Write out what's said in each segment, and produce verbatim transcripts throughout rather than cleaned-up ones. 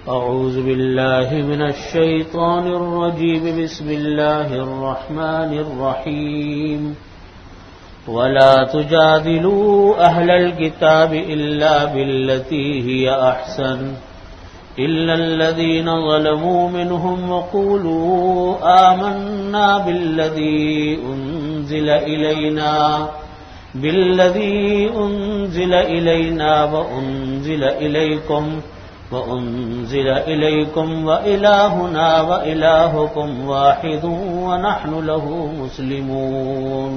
أعوذ بالله من الشيطان الرجيم بسم الله الرحمن الرحيم ولا تجادلوا أهل الكتاب إلا بالتي هي أحسن إلا الذين ظلموا منهم وقولوا آمنا بالذي أنزل إلينا بالذي أنزل إلينا وأنزل إليكم وأنزل إليكم وإلهنا وإلهكم واحد ونحن له مسلمون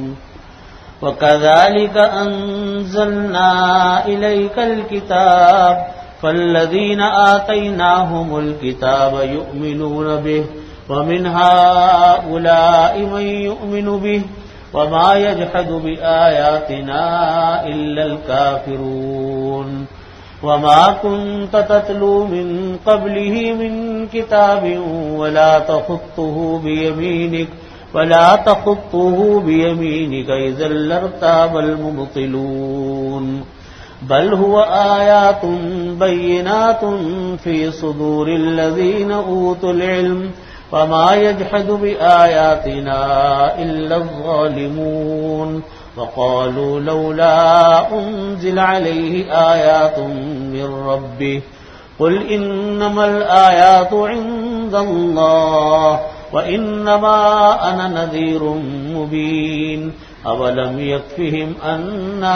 وكذلك أنزلنا إليك الكتاب فالذين آتيناهم الكتاب يؤمنون به ومن هؤلاء من يؤمن به وما يجحد بآياتنا إلا الكافرون وما كنت تتلو من قبله من كتاب ولا تخطه بيمينك ولا تخطه بيمينك إذا لارتاب المبطلون بل هو آيات بينات في صدور الذين أوتوا العلم وما يجحد بآياتنا إلا الظالمون وقالوا لولا أنزل عليه آيات من ربه قل إنما الآيات عند الله وإنما أنا نذير مبين أولم يكفهم أنا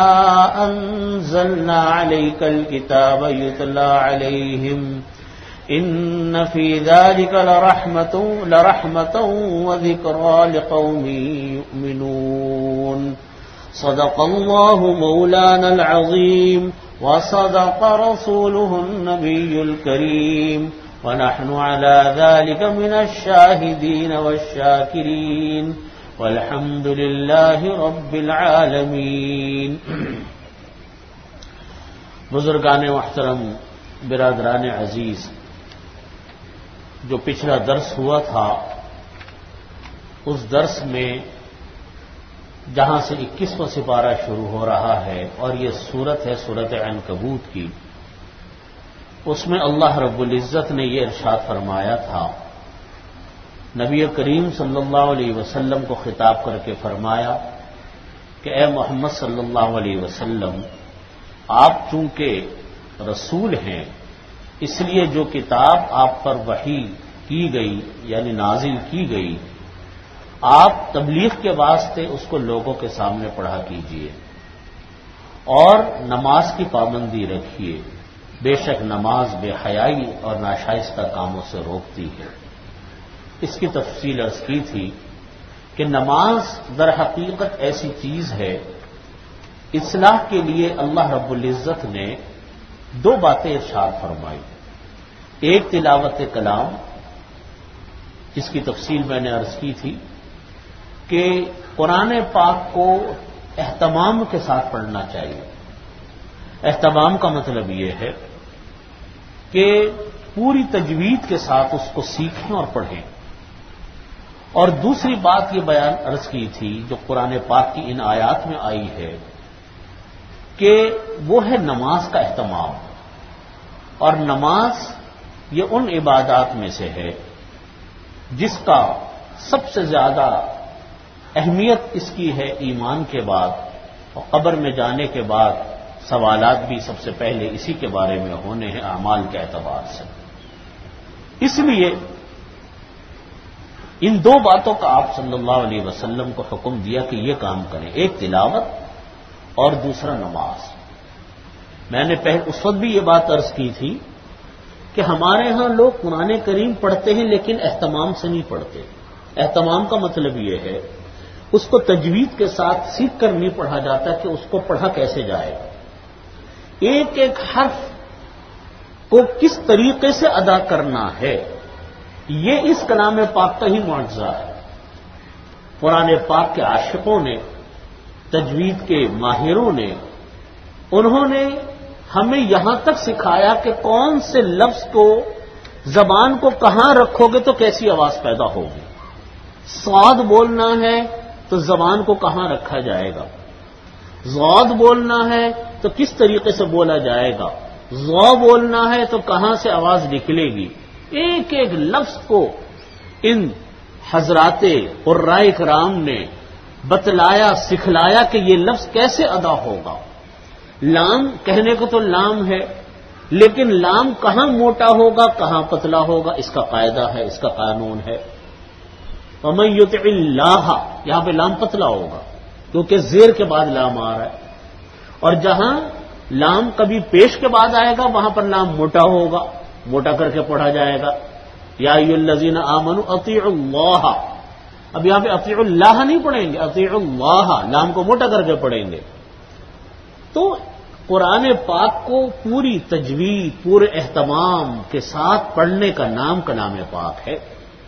أنزلنا عليك الكتاب يتلى عليهم إن في ذلك لرحمة لرحمة وذكرى لقوم يؤمنون صدق الله مولانا العظيم وصدق رسوله النبي الكريم ونحن على ذلك من الشاهدين والشاكرين والحمد لله رب العالمين. بزرگان محترم، برادران عزیز، جو پچھلا درس ہوا تھا اس درس میں جہاں سے اکیسواں سپارہ شروع ہو رہا ہے اور یہ سورت ہے سورت عنکبوت کی، اس میں اللہ رب العزت نے یہ ارشاد فرمایا تھا، نبی کریم صلی اللہ علیہ وسلم کو خطاب کر کے فرمایا کہ اے محمد صلی اللہ علیہ وسلم، آپ چونکہ رسول ہیں اس لیے جو کتاب آپ پر وحی کی گئی یعنی نازل کی گئی، آپ تبلیغ کے واسطے اس کو لوگوں کے سامنے پڑھا کیجیے اور نماز کی پابندی رکھیے، بے شک نماز بے حیائی اور ناشائستہ کاموں سے روکتی ہے۔ اس کی تفصیل عرض کی تھی کہ نماز در حقیقت ایسی چیز ہے، اصلاح کے لیے اللہ رب العزت نے دو باتیں ارشاد فرمائی، ایک تلاوت کلام جس کی تفصیل میں نے عرض کی تھی کہ قرآن پاک کو اہتمام کے ساتھ پڑھنا چاہیے۔ اہتمام کا مطلب یہ ہے کہ پوری تجوید کے ساتھ اس کو سیکھیں اور پڑھیں، اور دوسری بات یہ بیان عرض کی تھی جو قرآن پاک کی ان آیات میں آئی ہے کہ وہ ہے نماز کا اہتمام، اور نماز یہ ان عبادات میں سے ہے جس کا سب سے زیادہ اہمیت اس کی ہے ایمان کے بعد، اور قبر میں جانے کے بعد سوالات بھی سب سے پہلے اسی کے بارے میں ہونے ہیں اعمال کے اعتبار سے۔ اس لیے ان دو باتوں کا آپ صلی اللہ علیہ وسلم کو حکم دیا کہ یہ کام کریں، ایک تلاوت اور دوسرا نماز۔ میں نے پہلے اس وقت بھی یہ بات عرض کی تھی کہ ہمارے ہاں لوگ قرآن کریم پڑھتے ہیں لیکن اہتمام سے نہیں پڑھتے۔ اہتمام کا مطلب یہ ہے اس کو تجوید کے ساتھ سیکھ کر نہیں پڑھا جاتا کہ اس کو پڑھا کیسے جائے، ایک ایک حرف کو کس طریقے سے ادا کرنا ہے، یہ اس کلام پاک کا ہی معجزہ ہے۔ قرآن پاک کے عاشقوں نے، تجوید کے ماہروں نے، انہوں نے ہمیں یہاں تک سکھایا کہ کون سے لفظ کو زبان کو کہاں رکھو گے تو کیسی آواز پیدا ہوگی، صاد بولنا ہے تو زبان کو کہاں رکھا جائے گا، ضاد بولنا ہے تو کس طریقے سے بولا جائے گا، ذو بولنا ہے تو کہاں سے آواز نکلے گی، ایک ایک لفظ کو ان حضرات قرائے کرام نے بتلایا، سکھلایا کہ یہ لفظ کیسے ادا ہوگا۔ لام کہنے کو تو لام ہے، لیکن لام کہاں موٹا ہوگا کہاں پتلا ہوگا، اس کا قاعدہ ہے، اس کا قانون ہے۔ وَمَن يُطِعِ اللَّهَ، یہاں پہ لام پتلا ہوگا کیونکہ زیر کے بعد لام آ رہا ہے، اور جہاں لام کبھی پیش کے بعد آئے گا وہاں پر لام موٹا ہوگا، موٹا کر کے پڑھا جائے گا۔ یا ایھا الذین آمنوا اطیعوا اللہ، اب یہاں پہ اطیعوا اللہ نہیں پڑھیں گے، اطیعوا اللہ، لام کو موٹا کر کے پڑھیں گے۔ تو قرآن پاک کو پوری تجوید، پورے اہتمام کے ساتھ پڑھنے کا نام کلام پاک ہے،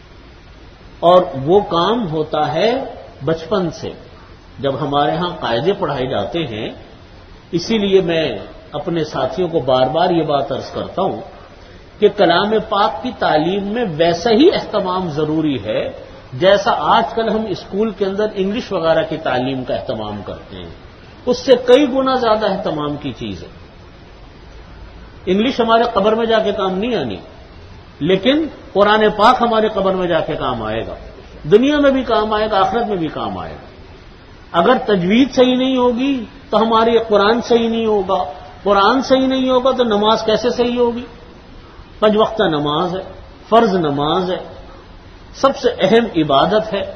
اور وہ کام ہوتا ہے بچپن سے، جب ہمارے ہاں قاعدے پڑھائے جاتے ہیں۔ اسی لیے میں اپنے ساتھیوں کو بار بار یہ بات عرض کرتا ہوں کہ کلام پاک کی تعلیم میں ویسا ہی اہتمام ضروری ہے جیسا آج کل ہم اسکول کے اندر انگلش وغیرہ کی تعلیم کا اہتمام کرتے ہیں، اس سے کئی گنا زیادہ اہتمام کی چیز ہے۔ انگلش ہمارے قبر میں جا کے کام نہیں آنی، لیکن قرآن پاک ہمارے قبر میں جا کے کام آئے گا، دنیا میں بھی کام آئے گا، آخرت میں بھی کام آئے گا۔ اگر تجوید صحیح نہیں ہوگی تو ہماری قرآن صحیح نہیں ہوگا، قرآن صحیح نہیں ہوگا تو نماز کیسے صحیح ہوگی؟ پنج وقتہ نماز ہے، فرض نماز ہے، سب سے اہم عبادت ہے۔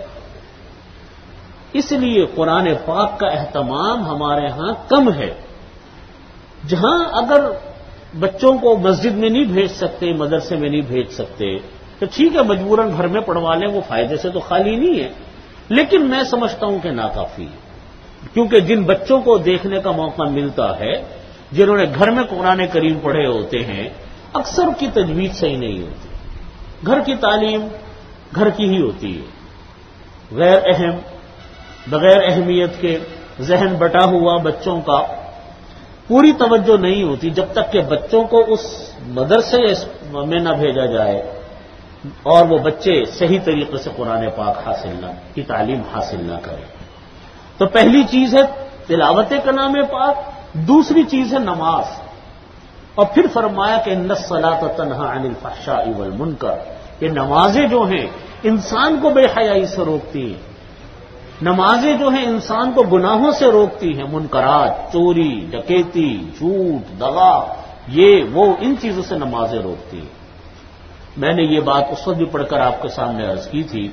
اس لیے قرآن پاک کا اہتمام ہمارے ہاں کم ہے۔ جہاں اگر بچوں کو مسجد میں نہیں بھیج سکتے، مدرسے میں نہیں بھیج سکتے تو ٹھیک ہے، مجبوراً گھر میں پڑھوا لیں، وہ فائدے سے تو خالی نہیں ہے، لیکن میں سمجھتا ہوں کہ ناکافی ہے، کیونکہ جن بچوں کو دیکھنے کا موقع ملتا ہے، جنہوں نے گھر میں قرآن کریم پڑھے ہوتے ہیں، اکثر کی تجوید صحیح نہیں ہوتی۔ گھر کی تعلیم گھر کی ہی ہوتی ہے، غیر اہم، بغیر اہمیت کے، ذہن بٹا ہوا بچوں کا، پوری توجہ نہیں ہوتی جب تک کہ بچوں کو اس مدرسے میں نہ بھیجا جائے اور وہ بچے صحیح طریقے سے قرآن پاک حاصل نہ کی تعلیم حاصل نہ کریں۔ تو پہلی چیز ہے تلاوت کلام پاک، دوسری چیز ہے نماز، اور پھر فرمایا کہ ان الصلاۃ تنہی عن الفحشاء والمنکر، یہ نمازیں جو ہیں انسان کو بے حیائی سے روکتی ہیں، نمازیں جو ہیں انسان کو گناہوں سے روکتی ہیں، منکرات، چوری، ڈکیتی، جھوٹ، دغا، یہ وہ ان چیزوں سے نمازیں روکتی ہیں۔ میں نے یہ بات اس وقت بھی پڑھ کر آپ کے سامنے عرض کی تھی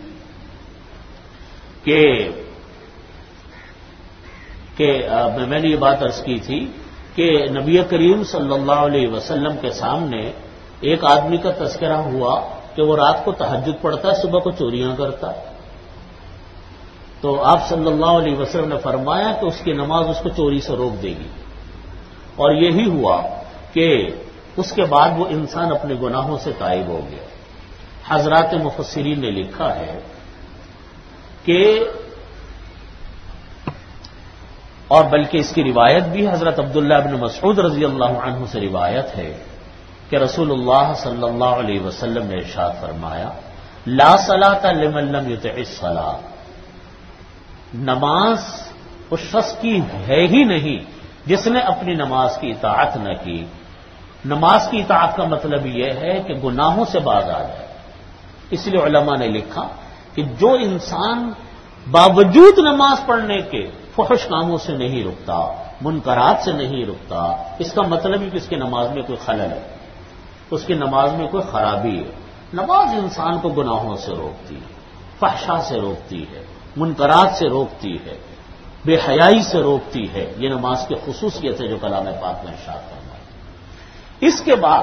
کہ کہ میں نے یہ بات عرض کی تھی کہ نبی کریم صلی اللہ علیہ وسلم کے سامنے ایک آدمی کا تذکرہ ہوا کہ وہ رات کو تہجد پڑھتا ہے، صبح کو چوریاں کرتا ہے، تو آپ صلی اللہ علیہ وسلم نے فرمایا کہ اس کی نماز اس کو چوری سے روک دے گی، اور یہی ہوا کہ اس کے بعد وہ انسان اپنے گناہوں سے تائب ہو گیا۔ حضرات مفسرین نے لکھا ہے کہ اور بلکہ اس کی روایت بھی حضرت عبداللہ بن مسعود رضی اللہ عنہ سے روایت ہے کہ رسول اللہ صلی اللہ علیہ وسلم نے ارشاد فرمایا لا صلاۃ لمن لم یطع الصلاۃ، نماز اس شخص کی ہے ہی نہیں جس نے اپنی نماز کی اطاعت نہ کی۔ نماز کی اطاعت کا مطلب یہ ہے کہ گناہوں سے باز آ جائے۔ اس لیے علماء نے لکھا کہ جو انسان باوجود نماز پڑھنے کے فحش کاموں سے نہیں رکتا، منکرات سے نہیں رکتا، اس کا مطلب ہے کہ اس کی نماز میں کوئی خلل ہے، اس کی نماز میں کوئی خرابی ہے۔ نماز انسان کو گناہوں سے روکتی ہے، فحشا سے روکتی ہے، منکرات سے روکتی ہے، بے حیائی سے روکتی ہے۔ یہ نماز کی خصوصیت ہے جو کلام پاک میں ارشاد فرمایا۔ اس کے بعد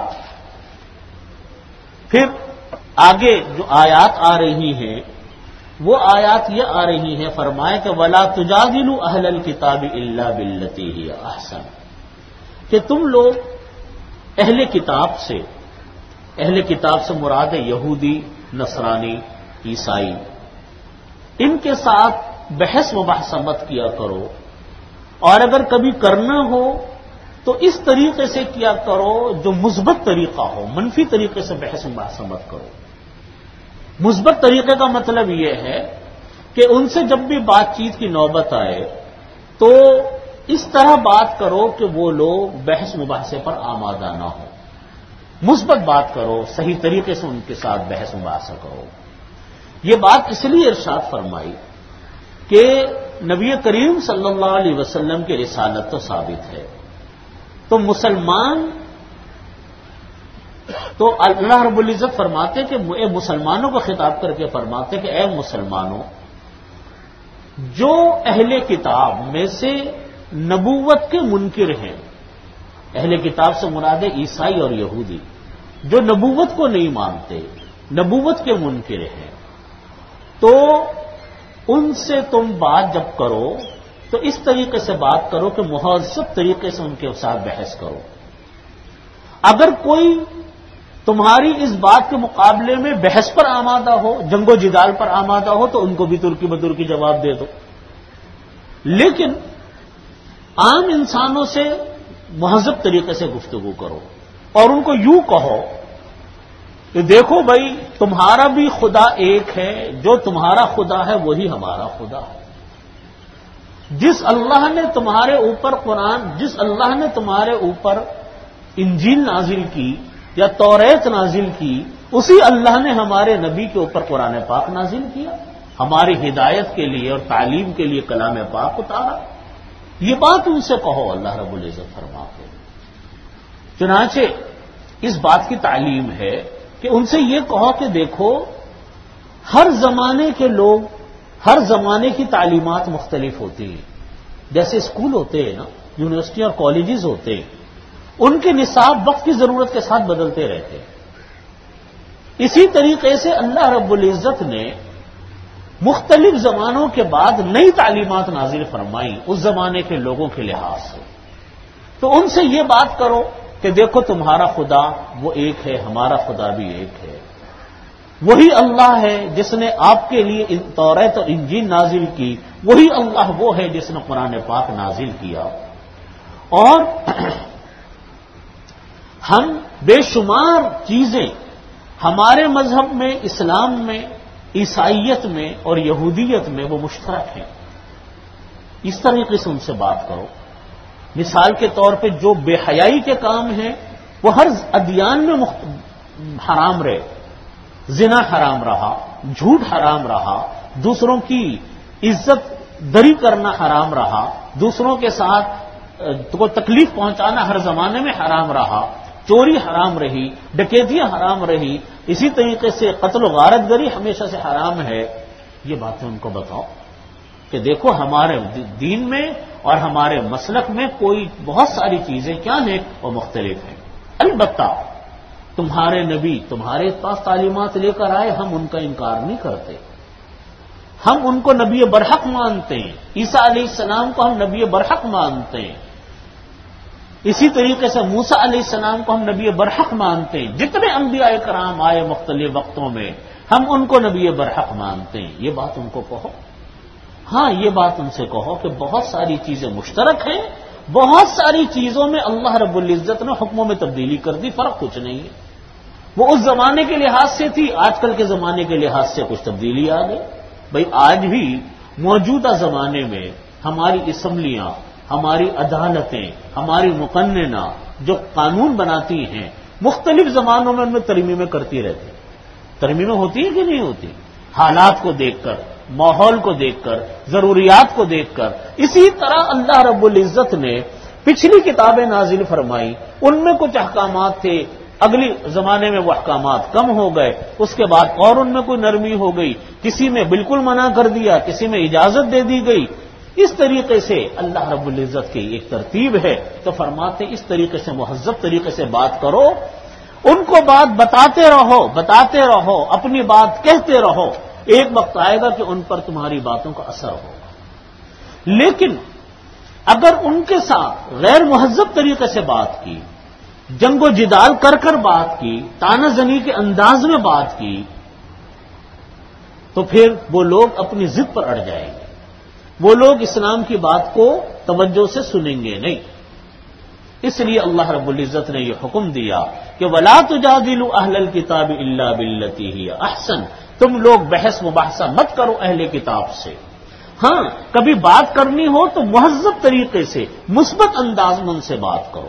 پھر آگے جو آیات آ رہی ہیں وہ آیات یہ آ رہی ہیں، فرمایا کہ وَلَا تُجَادِلُوا أَهْلَ الْكِتَابِ إِلَّا بِالَّتِي هِيَ أَحْسَنُ، کہ تم لوگ اہل کتاب سے، اہل کتاب سے مراد ہے یہودی، نصرانی، عیسائی، ان کے ساتھ بحث مباحثہ مت کیا کرو، اور اگر کبھی کرنا ہو تو اس طریقے سے کیا کرو جو مثبت طریقہ ہو، منفی طریقے سے بحث مباحثہ مت کرو۔ مثبت طریقے کا مطلب یہ ہے کہ ان سے جب بھی بات چیت کی نوبت آئے تو اس طرح بات کرو کہ وہ لوگ بحث مباحثے پر آمادہ نہ ہو، مثبت بات کرو، صحیح طریقے سے ان کے ساتھ بحث مباحثہ کرو۔ یہ بات اس لیے ارشاد فرمائی کہ نبی کریم صلی اللہ علیہ وسلم کی رسالت تو ثابت ہے، تو مسلمان تو اللہ رب العزت فرماتے کہ اے مسلمانوں کو خطاب کر کے فرماتے کہ اے مسلمانوں، جو اہل کتاب میں سے نبوت کے منکر ہیں، اہل کتاب سے مراد ہے عیسائی اور یہودی، جو نبوت کو نہیں مانتے، نبوت کے منکر ہیں، تو ان سے تم بات جب کرو تو اس طریقے سے بات کرو کہ مہذب طریقے سے ان کے ساتھ بحث کرو۔ اگر کوئی تمہاری اس بات کے مقابلے میں بحث پر آمادہ ہو، جنگ و جدال پر آمادہ ہو، تو ان کو بھی ترکی بدرکی جواب دے دو، لیکن عام انسانوں سے مہذب طریقے سے گفتگو کرو اور ان کو یوں کہو کہ دیکھو بھائی، تمہارا بھی خدا ایک ہے، جو تمہارا خدا ہے وہی ہمارا خدا ہے۔ جس اللہ نے تمہارے اوپر قرآن جس اللہ نے تمہارے اوپر انجیل نازل کی یا توریت نازل کی، اسی اللہ نے ہمارے نبی کے اوپر قرآن پاک نازل کیا، ہماری ہدایت کے لیے اور تعلیم کے لیے کلام پاک اتارا۔ یہ بات ان سے کہو، اللہ رب العزت فرماتے ہیں۔ چنانچہ اس بات کی تعلیم ہے کہ ان سے یہ کہو کہ دیکھو، ہر زمانے کے لوگ، ہر زمانے کی تعلیمات مختلف ہوتی ہیں، جیسے اسکول ہوتے ہیں نا، یونیورسٹی اور کالجز ہوتے ہیں، ان کے نصاب وقت کی ضرورت کے ساتھ بدلتے رہتے ہیں۔ اسی طریقے سے اللہ رب العزت نے مختلف زمانوں کے بعد نئی تعلیمات نازل فرمائی اس زمانے کے لوگوں کے لحاظ سے، تو ان سے یہ بات کرو کہ دیکھو تمہارا خدا وہ ایک ہے، ہمارا خدا بھی ایک ہے، وہی اللہ ہے جس نے آپ کے لیے توریت اور انجیل نازل کی، وہی اللہ وہ ہے جس نے قرآن پاک نازل کیا، اور ہم بے شمار چیزیں ہمارے مذہب میں، اسلام میں، عیسائیت میں اور یہودیت میں وہ مشترک ہیں۔ اس طریقے سے ان سے بات کرو۔ مثال کے طور پہ جو بے حیائی کے کام ہیں وہ ہر ادیان میں حرام رہے، زنا حرام رہا، جھوٹ حرام رہا، دوسروں کی عزت دری کرنا حرام رہا، دوسروں کے ساتھ کو تکلیف پہنچانا ہر زمانے میں حرام رہا، چوری حرام رہی، ڈکیتیاں حرام رہی، اسی طریقے سے قتل و غارت گری ہمیشہ سے حرام ہے۔ یہ باتیں ان کو بتاؤ کہ دیکھو ہمارے دین میں اور ہمارے مسلک میں کوئی بہت ساری چیزیں کیا ہیں اور مختلف ہیں۔ البتہ تمہارے نبی تمہارے پاس تعلیمات لے کر آئے، ہم ان کا انکار نہیں کرتے، ہم ان کو نبی برحق مانتے ہیں، عیسیٰ علیہ السلام کو ہم نبی برحق مانتے ہیں، اسی طریقے سے موسیٰ علیہ السلام کو ہم نبی برحق مانتے ہیں، جتنے انبیاء کرام آئے مختلف وقتوں میں ہم ان کو نبی برحق مانتے ہیں۔ یہ بات ان کو کہو۔ ہاں، یہ بات ان سے کہو کہ بہت ساری چیزیں مشترک ہیں، بہت ساری چیزوں میں اللہ رب العزت نے حکموں میں تبدیلی کر دی، فرق کچھ نہیں ہے۔ وہ اس زمانے کے لحاظ سے تھی، آج کل کے زمانے کے لحاظ سے کچھ تبدیلی آ گئی۔ بھئی آج بھی موجودہ زمانے میں ہماری اسمبلیاں، ہماری عدالتیں، ہماری مقننہ جو قانون بناتی ہیں، مختلف زمانوں میں ان میں ترمیمیں کرتی رہتی ہیں۔ ترمیمیں ہوتی ہیں کہ نہیں ہوتی؟ حالات کو دیکھ کر، ماحول کو دیکھ کر، ضروریات کو دیکھ کر۔ اسی طرح اللہ رب العزت نے پچھلی کتابیں نازل فرمائی، ان میں کچھ احکامات تھے، اگلی زمانے میں وہ احکامات کم ہو گئے، اس کے بعد اور ان میں کوئی نرمی ہو گئی، کسی میں بالکل منع کر دیا، کسی میں اجازت دے دی گئی۔ اس طریقے سے اللہ رب العزت کی ایک ترتیب ہے، تو فرماتے اس طریقے سے مہذب طریقے سے بات کرو، ان کو بات بتاتے رہو، بتاتے رہو، اپنی بات کہتے رہو، ایک وقت آئے گا کہ ان پر تمہاری باتوں کا اثر ہوگا۔ لیکن اگر ان کے ساتھ غیر مہذب طریقے سے بات کی، جنگ و جدال کر کر بات کی، تانا زنی کے انداز میں بات کی، تو پھر وہ لوگ اپنی ضد پر اڑ جائیں گے، وہ لوگ اسلام کی بات کو توجہ سے سنیں گے نہیں۔ اس لیے اللہ رب العزت نے یہ حکم دیا کہ وَلَا تُجَادِلُوا أَهْلَ الْكِتَابِ إِلَّا بِالَّتِي هِيَ أَحْسَنُ، تم لوگ بحث مباحثہ مت کرو اہل کتاب سے ہاں کبھی بات کرنی ہو تو مہذب طریقے سے مثبت انداز میں ان سے بات کرو.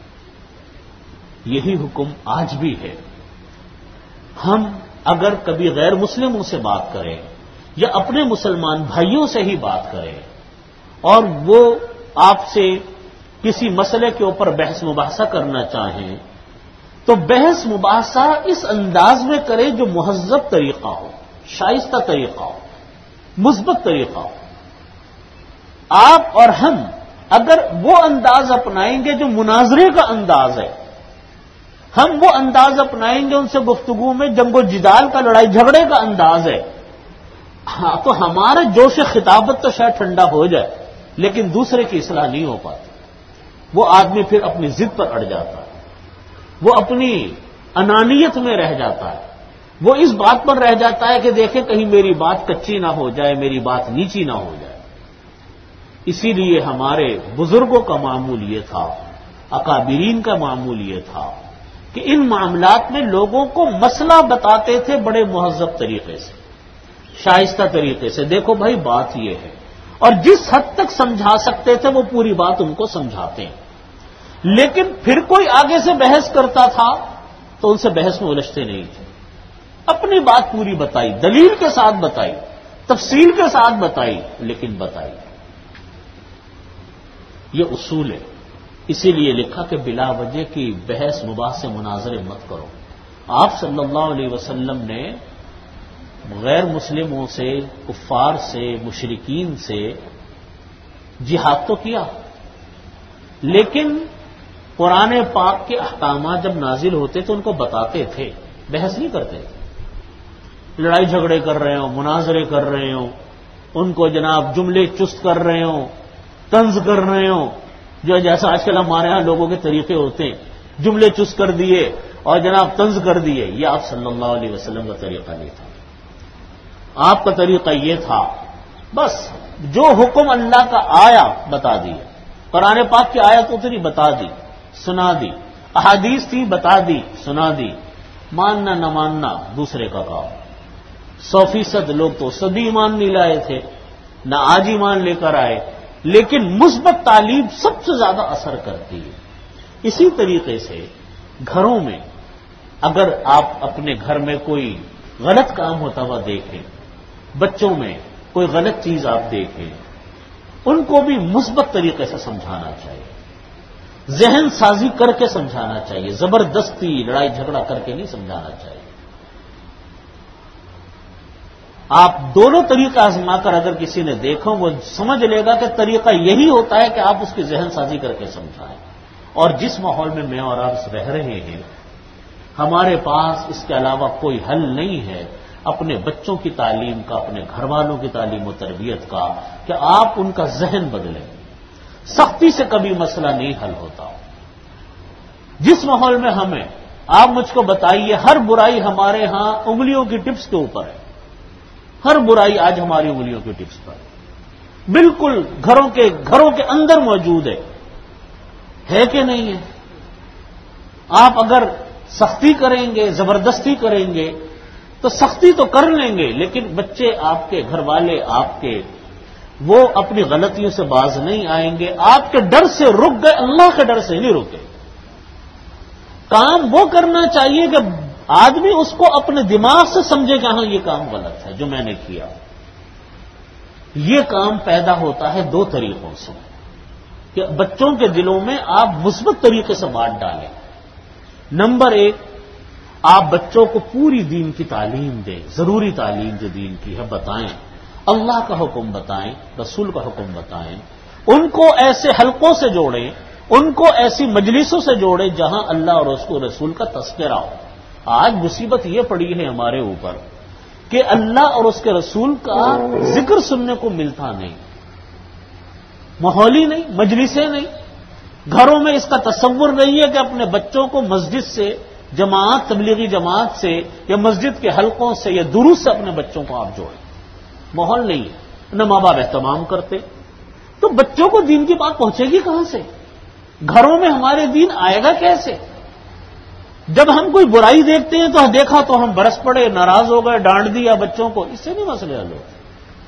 یہی حکم آج بھی ہے. ہم اگر کبھی غیر مسلموں سے بات کریں یا اپنے مسلمان بھائیوں سے ہی بات کریں اور وہ آپ سے کسی مسئلے کے اوپر بحث مباحثہ کرنا چاہیں تو بحث مباحثہ اس انداز میں کرے جو مہذب طریقہ ہو، شائستہ طریقہ ہو، مثبت طریقہ ہو. آپ اور ہم اگر وہ انداز اپنائیں گے جو مناظرے کا انداز ہے، ہم وہ انداز اپنائیں گے ان سے گفتگو میں جنگ و جدال کا، لڑائی جھگڑے کا انداز ہے، ہاں تو ہمارا جوش خطابت تو شاید ٹھنڈا ہو جائے لیکن دوسرے کی اصلاح نہیں ہو پاتی. وہ آدمی پھر اپنی ضد پر اڑ جاتا ہے، وہ اپنی انانیت میں رہ جاتا ہے، وہ اس بات پر رہ جاتا ہے کہ دیکھیں کہیں میری بات کچی نہ ہو جائے، میری بات نیچی نہ ہو جائے. اسی لیے ہمارے بزرگوں کا معمول یہ تھا، اکابرین کا معمول یہ تھا کہ ان معاملات میں لوگوں کو مسئلہ بتاتے تھے بڑے مہذب طریقے سے، شائستہ طریقے سے. دیکھو بھائی بات یہ ہے، اور جس حد تک سمجھا سکتے تھے وہ پوری بات ان کو سمجھاتے ہیں. لیکن پھر کوئی آگے سے بحث کرتا تھا تو ان سے بحث میں الجھتے نہیں تھے. اپنی بات پوری بتائی، دلیل کے ساتھ بتائی، تفصیل کے ساتھ بتائی، لیکن بتائی. یہ اصول ہے. اسی لیے لکھا کہ بلا وجہ کی بحث مباحثے مناظرے مت کرو. آپ صلی اللہ علیہ وسلم نے غیر مسلموں سے، کفار سے، مشرکین سے جہاد تو کیا، لیکن قرآن پاک کے احکامات جب نازل ہوتے تو ان کو بتاتے تھے، بحث نہیں کرتے تھے. لڑائی جھگڑے کر رہے ہوں، مناظرے کر رہے ہوں، ان کو جناب جملے چست کر رہے ہوں، طنز کر رہے ہوں، جو جیسا آج کل ہمارے ہاں لوگوں کے طریقے ہوتے ہیں، جملے چست کر دیے اور جناب طنز کر دیے. یہ آپ صلی اللہ علیہ وسلم کا طریقہ نہیں تھا. آپ کا طریقہ یہ تھا بس جو حکم اللہ کا آیا بتا دیا، قرآن پاک کی آیت اتری بتا دی، سنا دی، احادیث تھی بتا دی، سنا دی. ماننا نہ ماننا دوسرے کا کام. سو فیصد لوگ تو سبھی ایمان نہیں لائے تھے، نہ آج ایمان لے کر آئے، لیکن مثبت تعلیم سب سے زیادہ اثر کرتی ہے. اسی طریقے سے گھروں میں اگر آپ اپنے گھر میں کوئی غلط کام ہوتا ہوا دیکھیں، بچوں میں کوئی غلط چیز آپ دیکھیں، ان کو بھی مثبت طریقے سے سمجھانا چاہیے، ذہن سازی کر کے سمجھانا چاہیے، زبردستی لڑائی جھگڑا کر کے نہیں سمجھانا چاہیے. آپ دونوں طریقہ آزما کر اگر کسی نے دیکھا وہ سمجھ لے گا کہ طریقہ یہی ہوتا ہے کہ آپ اس کی ذہن سازی کر کے سمجھائیں. اور جس ماحول میں میں اور آپ رہ رہے ہیں ہمارے پاس اس کے علاوہ کوئی حل نہیں ہے اپنے بچوں کی تعلیم کا، اپنے گھر والوں کی تعلیم و تربیت کا، کہ آپ ان کا ذہن بدلیں. سختی سے کبھی مسئلہ نہیں حل ہوتا. جس ماحول میں ہمیں، آپ مجھ کو بتائیے، ہر برائی ہمارے ہاں انگلیوں کی ٹپس کے اوپر ہے. ہر برائی آج ہماری انگلیوں کی ٹپس پر بالکل گھروں کے گھروں کے اندر موجود ہے ہے کہ نہیں ہے؟ آپ اگر سختی کریں گے، زبردستی کریں گے تو سختی تو کر لیں گے، لیکن بچے آپ کے، گھر والے آپ کے، وہ اپنی غلطیوں سے باز نہیں آئیں گے. آپ کے ڈر سے رک گئے، اللہ کے ڈر سے نہیں رکے. کام وہ کرنا چاہیے کہ آدمی اس کو اپنے دماغ سے سمجھے کہ ہاں یہ کام غلط ہے جو میں نے کیا. یہ کام پیدا ہوتا ہے دو طریقوں سے کہ بچوں کے دلوں میں آپ مثبت طریقے سے بات ڈالیں. نمبر ایک، آپ بچوں کو پوری دین کی تعلیم دیں، ضروری تعلیم جو دین کی ہے بتائیں، اللہ کا حکم بتائیں، رسول کا حکم بتائیں. ان کو ایسے حلقوں سے جوڑیں، ان کو ایسی مجلسوں سے جوڑیں جہاں اللہ اور اس کو رسول کا تذکرہ ہو. آج مصیبت یہ پڑی ہے ہمارے اوپر کہ اللہ اور اس کے رسول کا ذکر سننے کو ملتا نہیں، ماحول ہی نہیں، مجلسیں نہیں. گھروں میں اس کا تصور نہیں ہے کہ اپنے بچوں کو مسجد سے، جماعت، تبلیغی جماعت سے یا مسجد کے حلقوں سے یا دروس سے اپنے بچوں کو آپ جوڑیں. ماحول نہیں ہے، نہ ماں باپ اہتمام کرتے، تو بچوں کو دین کی بات پہنچے گی کہاں سے؟ گھروں میں ہمارے دین آئے گا کیسے؟ جب ہم کوئی برائی دیکھتے ہیں تو دیکھا تو ہم برس پڑے، ناراض ہو گئے، ڈانٹ دیا بچوں کو. اس سے نہیں مسئلے حل ہوتے.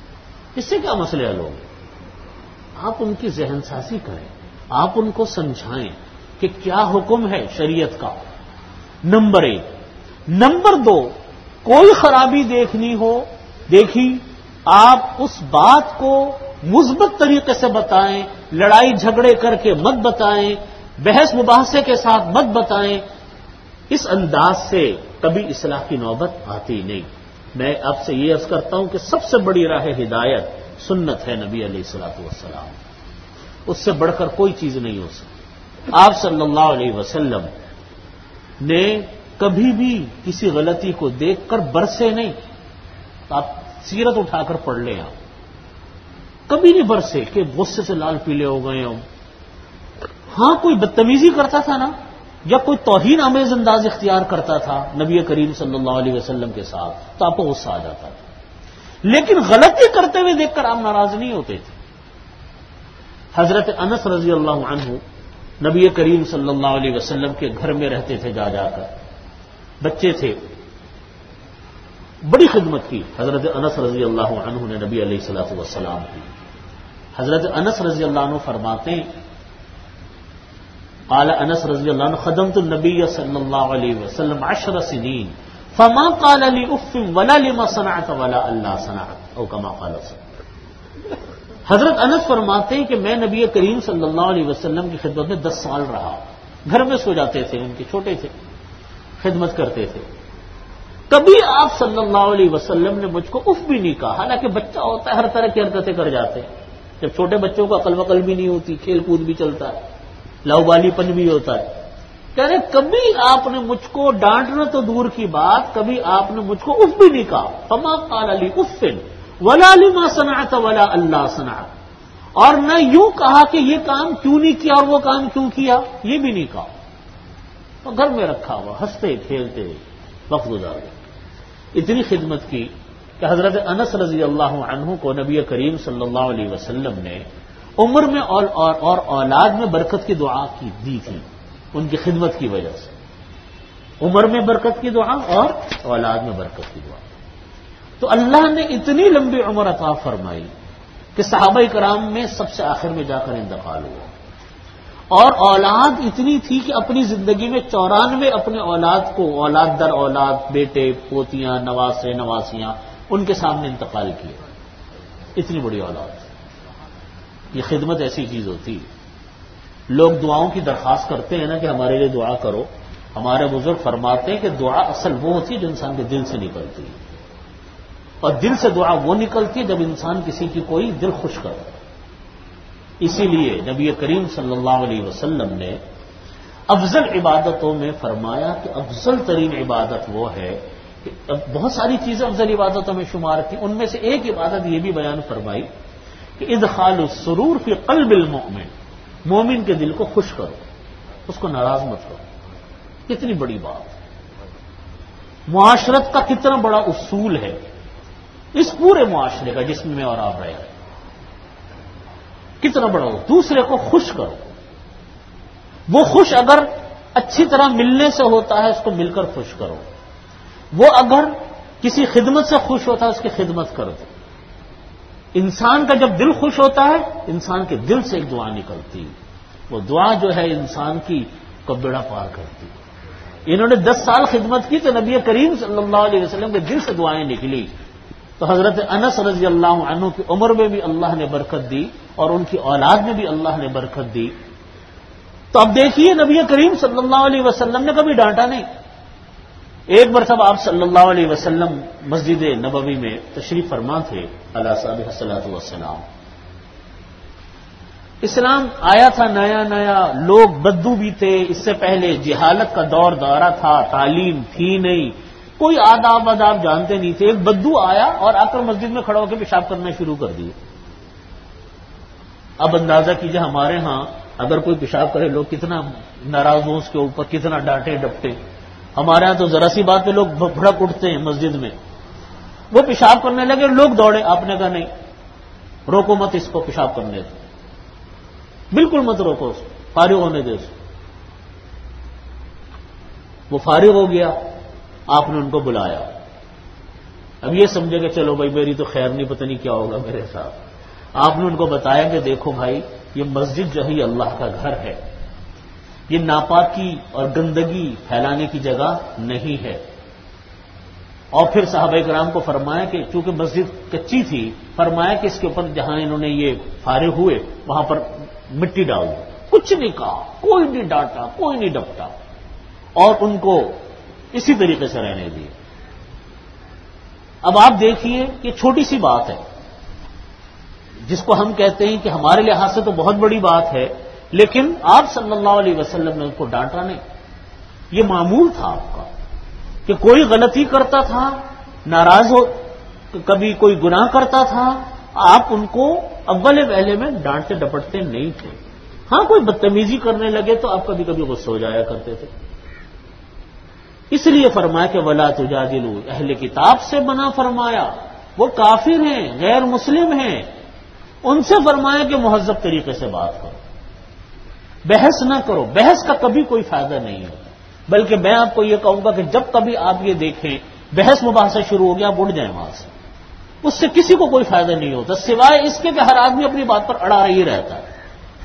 اس سے کیا مسئلے حل ہوں گے؟ آپ ان کی ذہن سازی کریں، آپ ان کو سمجھائیں کہ کیا حکم ہے شریعت کا، نمبر ایک۔ نمبر دو، کوئی خرابی دیکھنی ہو دیکھی، آپ اس بات کو مثبت طریقے سے بتائیں، لڑائی جھگڑے کر کے مت بتائیں، بحث مباحثے کے ساتھ مت بتائیں۔ اس انداز سے کبھی اصلاح کی نوبت آتی نہیں۔ میں آپ سے یہ عرض کرتا ہوں کہ سب سے بڑی راہ ہدایت سنت ہے نبی علیہ الصلوۃ والسلام، اس سے بڑھ کر کوئی چیز نہیں ہو سکتی۔ آپ صلی اللہ علیہ وسلم نے کبھی بھی کسی غلطی کو دیکھ کر برسے نہیں۔ آپ سیرت اٹھا کر پڑھ لیں، آپ کبھی نہیں برسے کہ غصے سے لال پیلے ہو گئے ہوں۔ ہاں کوئی بدتمیزی کرتا تھا نا، یا کوئی توہین آمیز انداز اختیار کرتا تھا نبی کریم صلی اللہ علیہ وسلم کے ساتھ تو آپ کو غصہ آ جاتا تھا، لیکن غلطی کرتے ہوئے دیکھ کر آپ ناراض نہیں ہوتے تھے۔ حضرت انس رضی اللہ عنہ نبی کریم صلی اللہ علیہ وسلم کے گھر میں رہتے تھے، جا جا کر بچے تھے، بڑی خدمت کی حضرت انس رضی اللہ عنہ نے نبی علیہ الصلوۃ والسلام کی۔ حضرت انس رضی اللہ عنہ فرماتے ہیں، قال انس رضی اللہ عنہ خدمت النبی صلی اللہ علیہ وسلم عشر سنین فما قال لي اف ولا لما صنعت ولا اللہ صنعت او کما قال صلی۔ حضرت انس فرماتے ہیں کہ میں نبی کریم صلی اللہ علیہ وسلم کی خدمت میں دس سال رہا، گھر میں سو جاتے تھے، ان کے چھوٹے تھے، خدمت کرتے تھے، کبھی آپ صلی اللہ علیہ وسلم نے مجھ کو اف بھی نہیں کہا، حالانکہ بچہ ہوتا ہے ہر طرح کی حرکتیں کر جاتے ہیں، جب چھوٹے بچوں کو عقل وقل بھی نہیں ہوتی، کھیل کود بھی چلتا ہے، لاؤبالی پن بھی ہوتا ہے، کہہ رہے کبھی آپ نے مجھ کو ڈانٹنا تو دور کی بات، کبھی آپ نے مجھ کو اف بھی نہیں کہا، فما قال لي اف ولا لما صنعت ولا اللہ صنعت، اور نہ یوں کہا کہ یہ کام کیوں نہیں کیا اور وہ کام کیوں کیا، یہ بھی نہیں کہا، تو گھر میں رکھا ہوا ہنستے کھیلتے وقت گزار گئے۔ اتنی خدمت کی کہ حضرت انس رضی اللہ عنہ کو نبی کریم صلی اللہ علیہ وسلم نے عمر میں اور, اور, اور اولاد میں برکت کی دعا کی دی تھی، ان کی خدمت کی وجہ سے، عمر میں برکت کی دعا اور اولاد میں برکت کی دعا۔ تو اللہ نے اتنی لمبی عمر عطا فرمائی کہ صحابہ کرام میں سب سے آخر میں جا کر انتقال ہوا، اور اولاد اتنی تھی کہ اپنی زندگی میں چورانوے اپنے اولاد کو، اولاد در اولاد، بیٹے پوتیاں نواسے نواسیاں ان کے سامنے انتقال کیے، اتنی بڑی اولاد۔ یہ خدمت ایسی چیز ہوتی ہے، لوگ دعاؤں کی درخواست کرتے ہیں نا کہ ہمارے لیے دعا کرو، ہمارے بزرگ فرماتے ہیں کہ دعا اصل وہ ہوتی ہے جو انسان کے دل سے نکلتی ہے، اور دل سے دعا وہ نکلتی ہے جب انسان کسی کی کوئی دل خوش کرے۔ اسی لیے نبی کریم صلی اللہ علیہ وسلم نے افضل عبادتوں میں فرمایا کہ افضل ترین عبادت وہ ہے کہ بہت ساری چیزیں افضل عبادتوں میں شمار تھیں، ان میں سے ایک عبادت یہ بھی بیان فرمائی کہ ادخال السرور فی قلب المؤمن، مومن کے دل کو خوش کرو، اس کو ناراض مت کرو۔ کتنی بڑی بات، معاشرت کا کتنا بڑا اصول ہے اس پورے معاشرے کا جس میں اور آپ رہے، کتنا بڑا ہو، دوسرے کو خوش کرو۔ وہ خوش اگر اچھی طرح ملنے سے ہوتا ہے اس کو مل کر خوش کرو، وہ اگر کسی خدمت سے خوش ہوتا ہے اس کی خدمت کر دو۔ انسان کا جب دل خوش ہوتا ہے انسان کے دل سے ایک دعا نکلتی، وہ دعا جو ہے انسان کی کو بیڑا پار کرتی۔ انہوں نے دس سال خدمت کی تو نبی کریم صلی اللہ علیہ وسلم کے دل سے دعائیں نکلی، تو حضرت انس رضی اللہ عنہ کی عمر میں بھی اللہ نے برکت دی اور ان کی اولاد میں بھی اللہ نے برکت دی۔ تو اب دیکھیے نبی کریم صلی اللہ علیہ وسلم نے کبھی ڈانٹا نہیں۔ ایک مرتبہ آپ صلی اللہ علیہ وسلم مسجد نبوی میں تشریف فرما تھے علیہ الصلوۃ والسلام، اسلام آیا تھا نیا نیا، لوگ بدو بھی تھے، اس سے پہلے جہالت کا دور دورہ تھا، تعلیم تھی نہیں، کوئی آداب آداب جانتے نہیں تھے، ایک بدو آیا اور آ کر مسجد میں کھڑا ہو کے پیشاب کرنا شروع کر دیے۔ اب اندازہ کیجئے ہمارے ہاں اگر کوئی پیشاب کرے لوگ کتنا ناراض ہوں اس کے اوپر، کتنا ڈانٹے ڈپٹے۔ ہمارے ہاں تو ذرا سی بات پہ لوگ بھڑک اٹھتے ہیں مسجد میں۔ وہ پیشاب کرنے لگے، لوگ دوڑے، آپ نے کہا نہیں روکو مت اس کو پیشاب کرنے دو، بالکل مت روکو اس کو، فارغ ہونے دے اس کو۔ وہ فارغ ہو گیا، آپ نے ان کو بلایا، اب یہ سمجھے کہ چلو بھائی میری تو خیر نہیں، پتہ نہیں کیا ہوگا میرے ساتھ. آپ نے ان کو بتایا کہ دیکھو بھائی یہ مسجد جو ہے یہ اللہ کا گھر ہے، یہ ناپاکی اور گندگی پھیلانے کی جگہ نہیں ہے. اور پھر صحابہ کرام کو فرمایا کہ چونکہ مسجد کچی تھی، فرمایا کہ اس کے اوپر جہاں انہوں نے یہ فارغ ہوئے وہاں پر مٹی ڈال دو. کچھ نہیں کہا، کوئی نہیں ڈانٹا، کوئی نہیں ڈپٹا، اور ان کو اسی طریقے سے رہنے دیے. اب آپ دیکھیے یہ چھوٹی سی بات ہے جس کو ہم کہتے ہیں کہ ہمارے لحاظ سے تو بہت بڑی بات ہے، لیکن آپ صلی اللہ علیہ وسلم نے ان کو ڈانٹا نہیں. یہ معمول تھا آپ کا کہ کوئی غلطی کرتا تھا، ناراض ہو، کبھی کوئی گناہ کرتا تھا، آپ ان کو اول پہلے میں ڈانٹتے ڈپٹتے نہیں تھے. ہاں کوئی بدتمیزی کرنے لگے تو آپ کبھی کبھی غصہ ہو جایا کرتے تھے. اس لیے فرمایا کہ ولا تجادلوا، اہل کتاب سے منع فرمایا، وہ کافر ہیں، غیر مسلم ہیں، ان سے فرمایا کہ مہذب طریقے سے بات کرو، بحث نہ کرو. بحث کا کبھی کوئی فائدہ نہیں ہوتا، بلکہ میں آپ کو یہ کہوں گا کہ جب کبھی آپ یہ دیکھیں بحث مباحثہ شروع ہو گیا آپ اٹھ جائیں وہاں سے. اس سے کسی کو کوئی فائدہ نہیں ہوتا سوائے اس کے کہ ہر آدمی اپنی بات پر اڑا ہی رہتا ہے.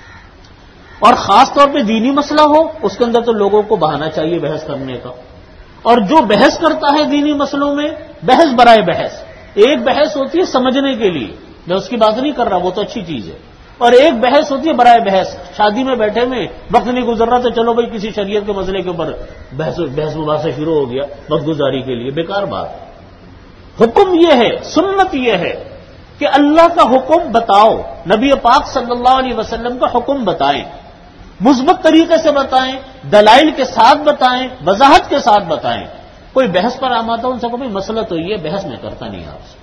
اور خاص طور پہ دینی مسئلہ ہو اس کے اندر تو لوگوں کو بہانا چاہیے بحث کرنے کا. اور جو بحث کرتا ہے دینی مسئلوں میں، بحث برائے بحث، ایک بحث ہوتی ہے سمجھنے کے لیے، میں اس کی بات نہیں کر رہا، وہ تو اچھی چیز ہے، اور ایک بحث ہوتی ہے برائے بحث. شادی میں بیٹھے میں وقت نہیں گزر رہا تو چلو بھائی کسی شریعت کے مسئلے کے اوپر بحث بحث مباحثہ شروع ہو گیا وقت گزاری کے لیے، بیکار بات. حکم یہ ہے، سنت یہ ہے کہ اللہ کا حکم بتاؤ، نبی پاک صلی اللہ علیہ وسلم کا حکم بتائیں، مثبت طریقے سے بتائیں، دلائل کے ساتھ بتائیں، وضاحت کے ساتھ بتائیں. کوئی بحث پر آماتا ان سے کوئی مسئلہ تو یہ بحث میں کرتا نہیں آپ سے،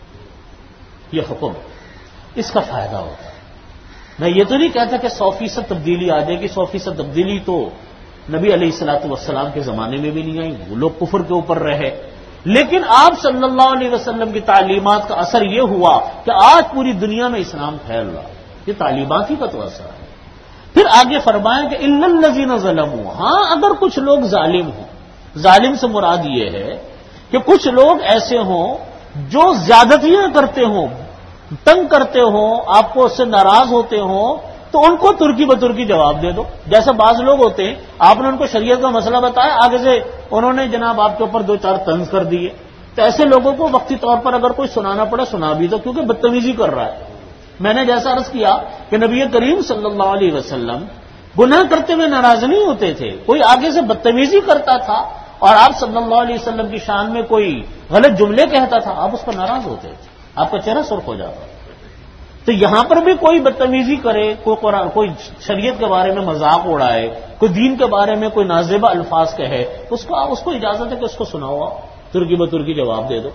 یہ حکم، اس کا فائدہ ہوتا ہے. میں یہ تو نہیں کہتا کہ سو فیصد تبدیلی آ جائے گی، سو فیصد تبدیلی تو نبی علیہ الصلوۃ والسلام کے زمانے میں بھی نہیں آئی، وہ لوگ کفر کے اوپر رہے. لیکن آپ صلی اللہ علیہ وسلم کی تعلیمات کا اثر یہ ہوا کہ آج پوری دنیا میں اسلام پھیل رہا. یہ تعلیمات ہی کا تو اثر ہے. پھر آگے فرمایا کہ الا الذین ظلموا، ہاں اگر کچھ لوگ ظالم ہوں، ظالم سے مراد یہ ہے کہ کچھ لوگ ایسے ہوں جو زیادتیاں کرتے ہوں، تنگ کرتے ہوں، آپ کو اس سے ناراض ہوتے ہوں، تو ان کو ترکی بترکی جواب دے دو. جیسے بعض لوگ ہوتے ہیں، آپ نے ان کو شریعت کا مسئلہ بتایا، آگے سے انہوں نے جناب آپ کے اوپر دو چار طنز کر دیے، تو ایسے لوگوں کو وقتی طور پر اگر کوئی سنانا پڑے سنا بھی دو، کیونکہ بدتمیزی کر رہا ہے. میں نے جیسا عرض کیا کہ نبی کریم صلی اللہ علیہ وسلم گناہ کرتے ہوئے ناراض نہیں ہوتے تھے، کوئی آگے سے بدتمیزی کرتا تھا اور آپ صلی اللہ علیہ وسلم کی شان میں کوئی غلط جملے کہتا تھا، آپ اس پر ناراض ہوتے تھے، آپ کا چہرہ سرخ ہو جاتا. تو یہاں پر بھی کوئی بدتمیزی کرے، کوئی قرآن، کوئی شریعت کے بارے میں مذاق اڑائے، کوئی دین کے بارے میں کوئی نازیبہ الفاظ کہے، اس کو اس کو اجازت ہے کہ اس کو سناؤ، ترکی بترکی جواب دے دو.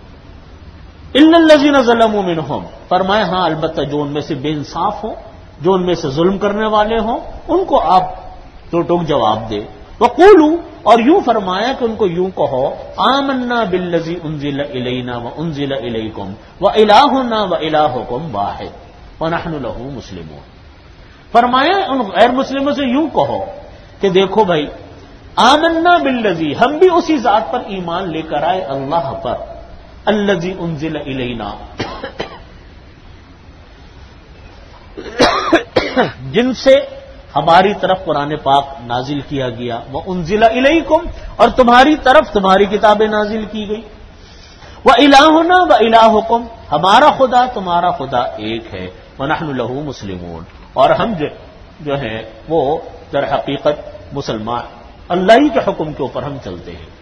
الا الذین ظلموا منہم، فرمائے ہاں البتہ جو ان میں سے بے انصاف ہوں، جو ان میں سے ظلم کرنے والے ہوں، ان کو آپ تو ٹوک جواب دے. وقولوا، اور یوں فرمایا کہ ان کو یوں کہو، آمنا بالذی انزل الینا وانزل الیکم والہنا والہکم واحد ونحن لہ مسلمون. فرمایا ان غیر مسلموں سے یوں کہو کہ دیکھو بھائی، آمنا بالذی، ہم بھی اسی ذات پر ایمان لے کر آئے، اللہ پر، الذی انزل الینا، جن سے ہماری طرف قرآن پاک نازل کیا گیا، وانزل الیکم، اور تمہاری طرف تمہاری کتابیں نازل کی گئی، والہنا والہکم، ہمارا خدا تمہارا خدا ایک ہے، ونحن لہ مسلمون، اور ہم جو, جو ہیں وہ در حقیقت مسلمان، اللہ ہی کے حکم کے اوپر ہم چلتے ہیں.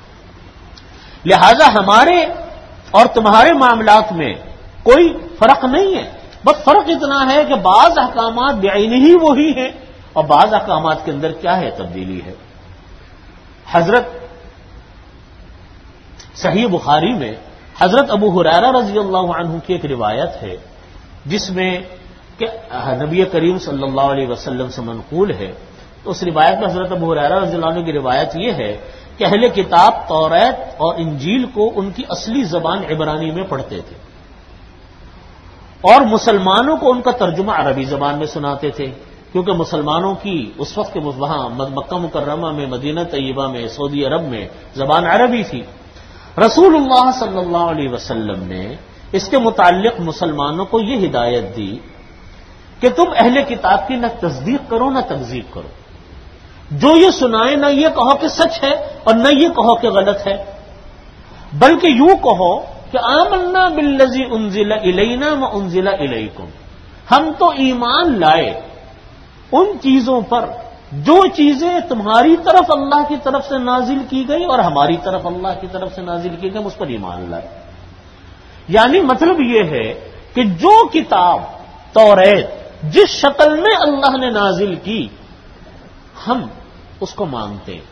لہذا ہمارے اور تمہارے معاملات میں کوئی فرق نہیں ہے، بس فرق اتنا ہے کہ بعض احکامات بعین ہی وہی ہیں اور بعض احکامات کے اندر کیا ہے، تبدیلی ہے. حضرت صحیح بخاری میں حضرت ابو ہریرہ رضی اللہ عنہ کی ایک روایت ہے جس میں کہ نبی کریم صلی اللہ علیہ وسلم سے منقول ہے. تو اس روایت میں حضرت ابو ہریرہ رضی اللہ عنہ کی روایت یہ ہے کہ اہل کتاب توریت اور انجیل کو ان کی اصلی زبان عبرانی میں پڑھتے تھے اور مسلمانوں کو ان کا ترجمہ عربی زبان میں سناتے تھے، کیونکہ مسلمانوں کی اس وقت کے وہاں مکہ مکرمہ میں، مدینہ طیبہ میں، سعودی عرب میں زبان عربی تھی. رسول اللہ صلی اللہ علیہ وسلم نے اس کے متعلق مسلمانوں کو یہ ہدایت دی کہ تم اہل کتاب کی نہ تصدیق کرو نہ تکذیب کرو. جو یہ سنائے نہ یہ کہو کہ سچ ہے اور نہ یہ کہو کہ غلط ہے، بلکہ یوں کہو کہ آمنا بالذی انزل الینا وانزل الیکم، ہم تو ایمان لائے ان چیزوں پر جو چیزیں تمہاری طرف اللہ کی طرف سے نازل کی گئی اور ہماری طرف اللہ کی طرف سے نازل کی گئی، ہم اس پر ایمان لائے. یعنی مطلب یہ ہے کہ جو کتاب توریت جس شکل میں اللہ نے نازل کی ہم اس کو مانتے ہیں،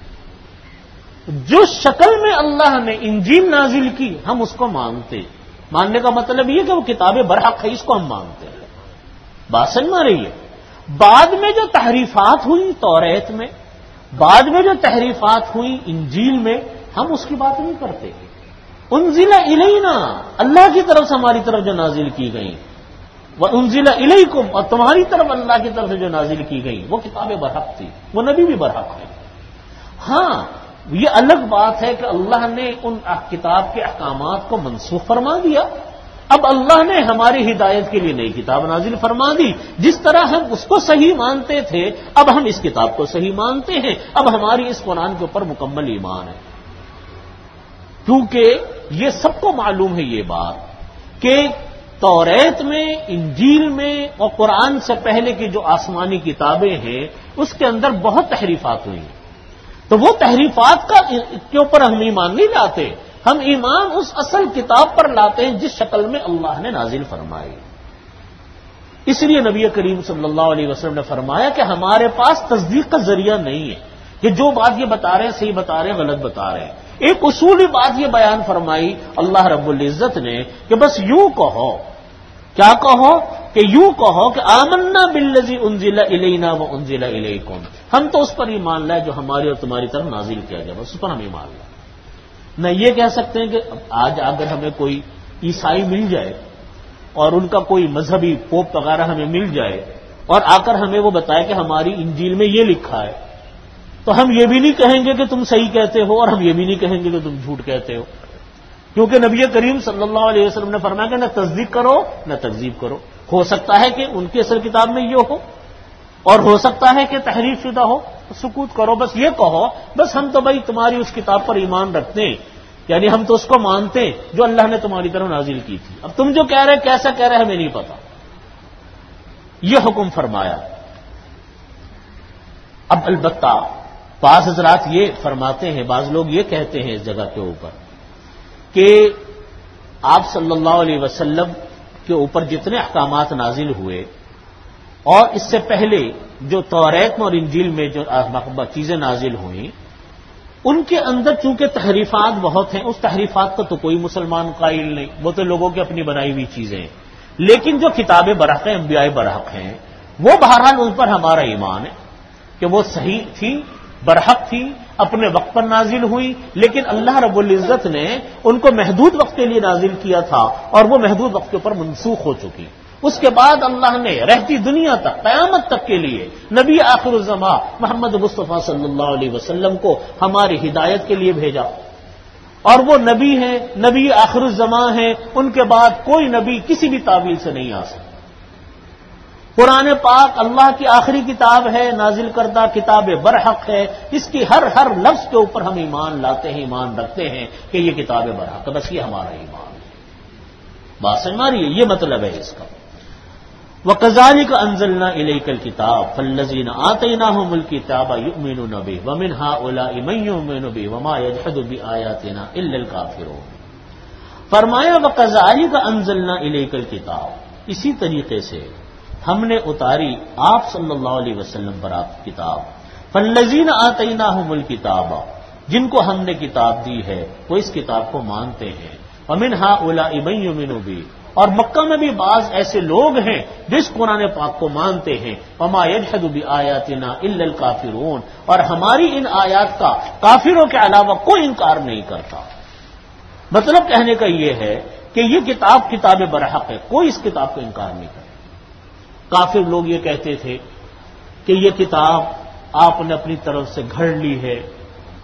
جس شکل میں اللہ نے انجیل نازل کی ہم اس کو مانتے. ماننے کا مطلب یہ کہ وہ کتاب برحق ہے، اس کو ہم مانتے ہیں. بات سمجھ میں آ رہی ہے؟ بعد میں جو تحریفات ہوئی توریت میں، بعد میں جو تحریفات ہوئی انجیل میں، ہم اس کی بات نہیں کرتے. انزل الینا، اللہ کی طرف سے ہماری طرف جو نازل کی گئی، وہ انزل الیکم، اور تمہاری طرف اللہ کی طرف سے جو نازل کی گئی وہ کتاب برحق تھی، وہ نبی بھی برحق ہے. ہاں یہ الگ بات ہے کہ اللہ نے ان کتاب کے احکامات کو منسوخ فرما دیا. اب اللہ نے ہماری ہدایت کے لیے نئی کتاب نازل فرما دی. جس طرح ہم اس کو صحیح مانتے تھے اب ہم اس کتاب کو صحیح مانتے ہیں. اب ہماری اس قرآن کے اوپر مکمل ایمان ہے، کیونکہ یہ سب کو معلوم ہے یہ بات کہ توریت میں، انجیل میں اور قرآن سے پہلے کی جو آسمانی کتابیں ہیں اس کے اندر بہت تحریفات ہوئی ہیں. تو وہ تحریفات کا کے اوپر ہم ایمان نہیں لاتے، ہم ایمان اس اصل کتاب پر لاتے ہیں جس شکل میں اللہ نے نازل فرمائی. اس لیے نبی کریم صلی اللہ علیہ وسلم نے فرمایا کہ ہمارے پاس تصدیق کا ذریعہ نہیں ہے کہ جو بات یہ بتا رہے ہیں صحیح بتا رہے ہیں غلط بتا رہے ہیں. ایک اصولی بات یہ بیان فرمائی اللہ رب العزت نے کہ بس یوں کہو، کیا کہو کہ یوں کہو کہ آمنا بالذی انزل الینا وانزل الیکم، ہم تو اس پر ایمان لائے جو ہماری اور تمہاری طرف نازل کیا گیا، بس اس پر ہم ایمان لائے. نہ یہ کہہ سکتے ہیں کہ آج اگر ہمیں کوئی عیسائی مل جائے اور ان کا کوئی مذہبی پوپ وغیرہ ہمیں مل جائے اور آ کر ہمیں وہ بتائے کہ ہماری انجیل میں یہ لکھا ہے، تو ہم یہ بھی نہیں کہیں گے کہ تم صحیح کہتے ہو اور ہم یہ بھی نہیں کہیں گے کہ تم جھوٹ کہتے ہو، کیونکہ نبی کریم صلی اللہ علیہ وسلم نے فرمایا کہ نہ تصدیق کرو نہ تکذیب کرو. ہو سکتا ہے کہ ان کی اصل کتاب میں یہ ہو اور ہو سکتا ہے کہ تحریف شدہ ہو، سکوت کرو. بس یہ کہو بس ہم تو بھائی تمہاری اس کتاب پر ایمان رکھتے ہیں، یعنی ہم تو اس کو مانتے ہیں جو اللہ نے تمہاری طرف نازل کی تھی. اب تم جو کہہ رہے کیسا کہہ رہے ہمیں نہیں پتا. یہ حکم فرمایا. اب البتہ بعض حضرات یہ فرماتے ہیں، بعض لوگ یہ کہتے ہیں اس جگہ کے اوپر کہ آپ صلی اللہ علیہ وسلم کے اوپر جتنے احکامات نازل ہوئے اور اس سے پہلے جو توریت میں اور انجیل میں جو چیزیں نازل ہوئیں ان کے اندر چونکہ تحریفات بہت ہیں، اس تحریفات کا تو کوئی مسلمان قائل نہیں، وہ تو لوگوں کی اپنی بنائی ہوئی چیزیں ہیں. لیکن جو کتابیں برحق ہیں، انبیاء برحق ہیں، وہ بہرحال ان پر ہمارا ایمان ہے کہ وہ صحیح تھی، برحق تھی، اپنے وقت پر نازل ہوئی. لیکن اللہ رب العزت نے ان کو محدود وقت کے لیے نازل کیا تھا اور وہ محدود وقت کے اوپر منسوخ ہو چکی. اس کے بعد اللہ نے رہتی دنیا تک، قیامت تک کے لیے نبی آخر الزماں محمد مصطفیٰ صلی اللہ علیہ وسلم کو ہماری ہدایت کے لیے بھیجا. اور وہ نبی ہیں، نبی آخر الزماں ہیں، ان کے بعد کوئی نبی کسی بھی تعویل سے نہیں آ سکتا. قرآن پاک اللہ کی آخری کتاب ہے، نازل کردہ کتاب برحق ہے. اس کی ہر ہر لفظ کے اوپر ہم ایمان لاتے ہیں، ایمان رکھتے ہیں کہ یہ کتاب برحق ہے. بس یہ ہمارا ایمان ہے. بات سمجھ آ رہی ہے؟ یہ مطلب ہے اس کا. وَكَذَلِكَ أَنزَلْنَا إِلَيْكَ الْكِتَابَ فَالَّذِينَ آتَيْنَاهُمُ الْكِتَابَ يُؤْمِنُونَ بِهِ وَمِنْ هَؤُلَاءِ مَن يُؤْمِنُ بِهِ وَمَا يَجْحَدُ بِآيَاتِنَا إِلَّا الْكَافِرُونَ. فرمایا وَكَذَلِكَ أَنزَلْنَا إِلَيْكَ الْكِتَابَ، اسی طریقے سے ہم نے اتاری آپ صلی اللہ علیہ وسلم پر آپ کی کتاب. فَالَّذِينَ آتَيْنَاهُمُ الْكِتَابَ، جن کو ہم نے کتاب دی ہے وہ اس کتاب کو مانتے ہیں. وَمِنْ هَؤُلَاءِ مَن يُؤْمِنُ بِهِ، اور مکہ میں بھی بعض ایسے لوگ ہیں جس قرآن پاک کو مانتے ہیں. وما يجحد بآیاتنا الا الکافرون، اور ہماری ان آیات کا کافروں کے علاوہ کوئی انکار نہیں کرتا. مطلب کہنے کا یہ ہے کہ یہ کتاب کتاب برحق ہے، کوئی اس کتاب کو انکار نہیں کرتا. کافر لوگ یہ کہتے تھے کہ یہ کتاب آپ نے اپنی طرف سے گھڑ لی ہے،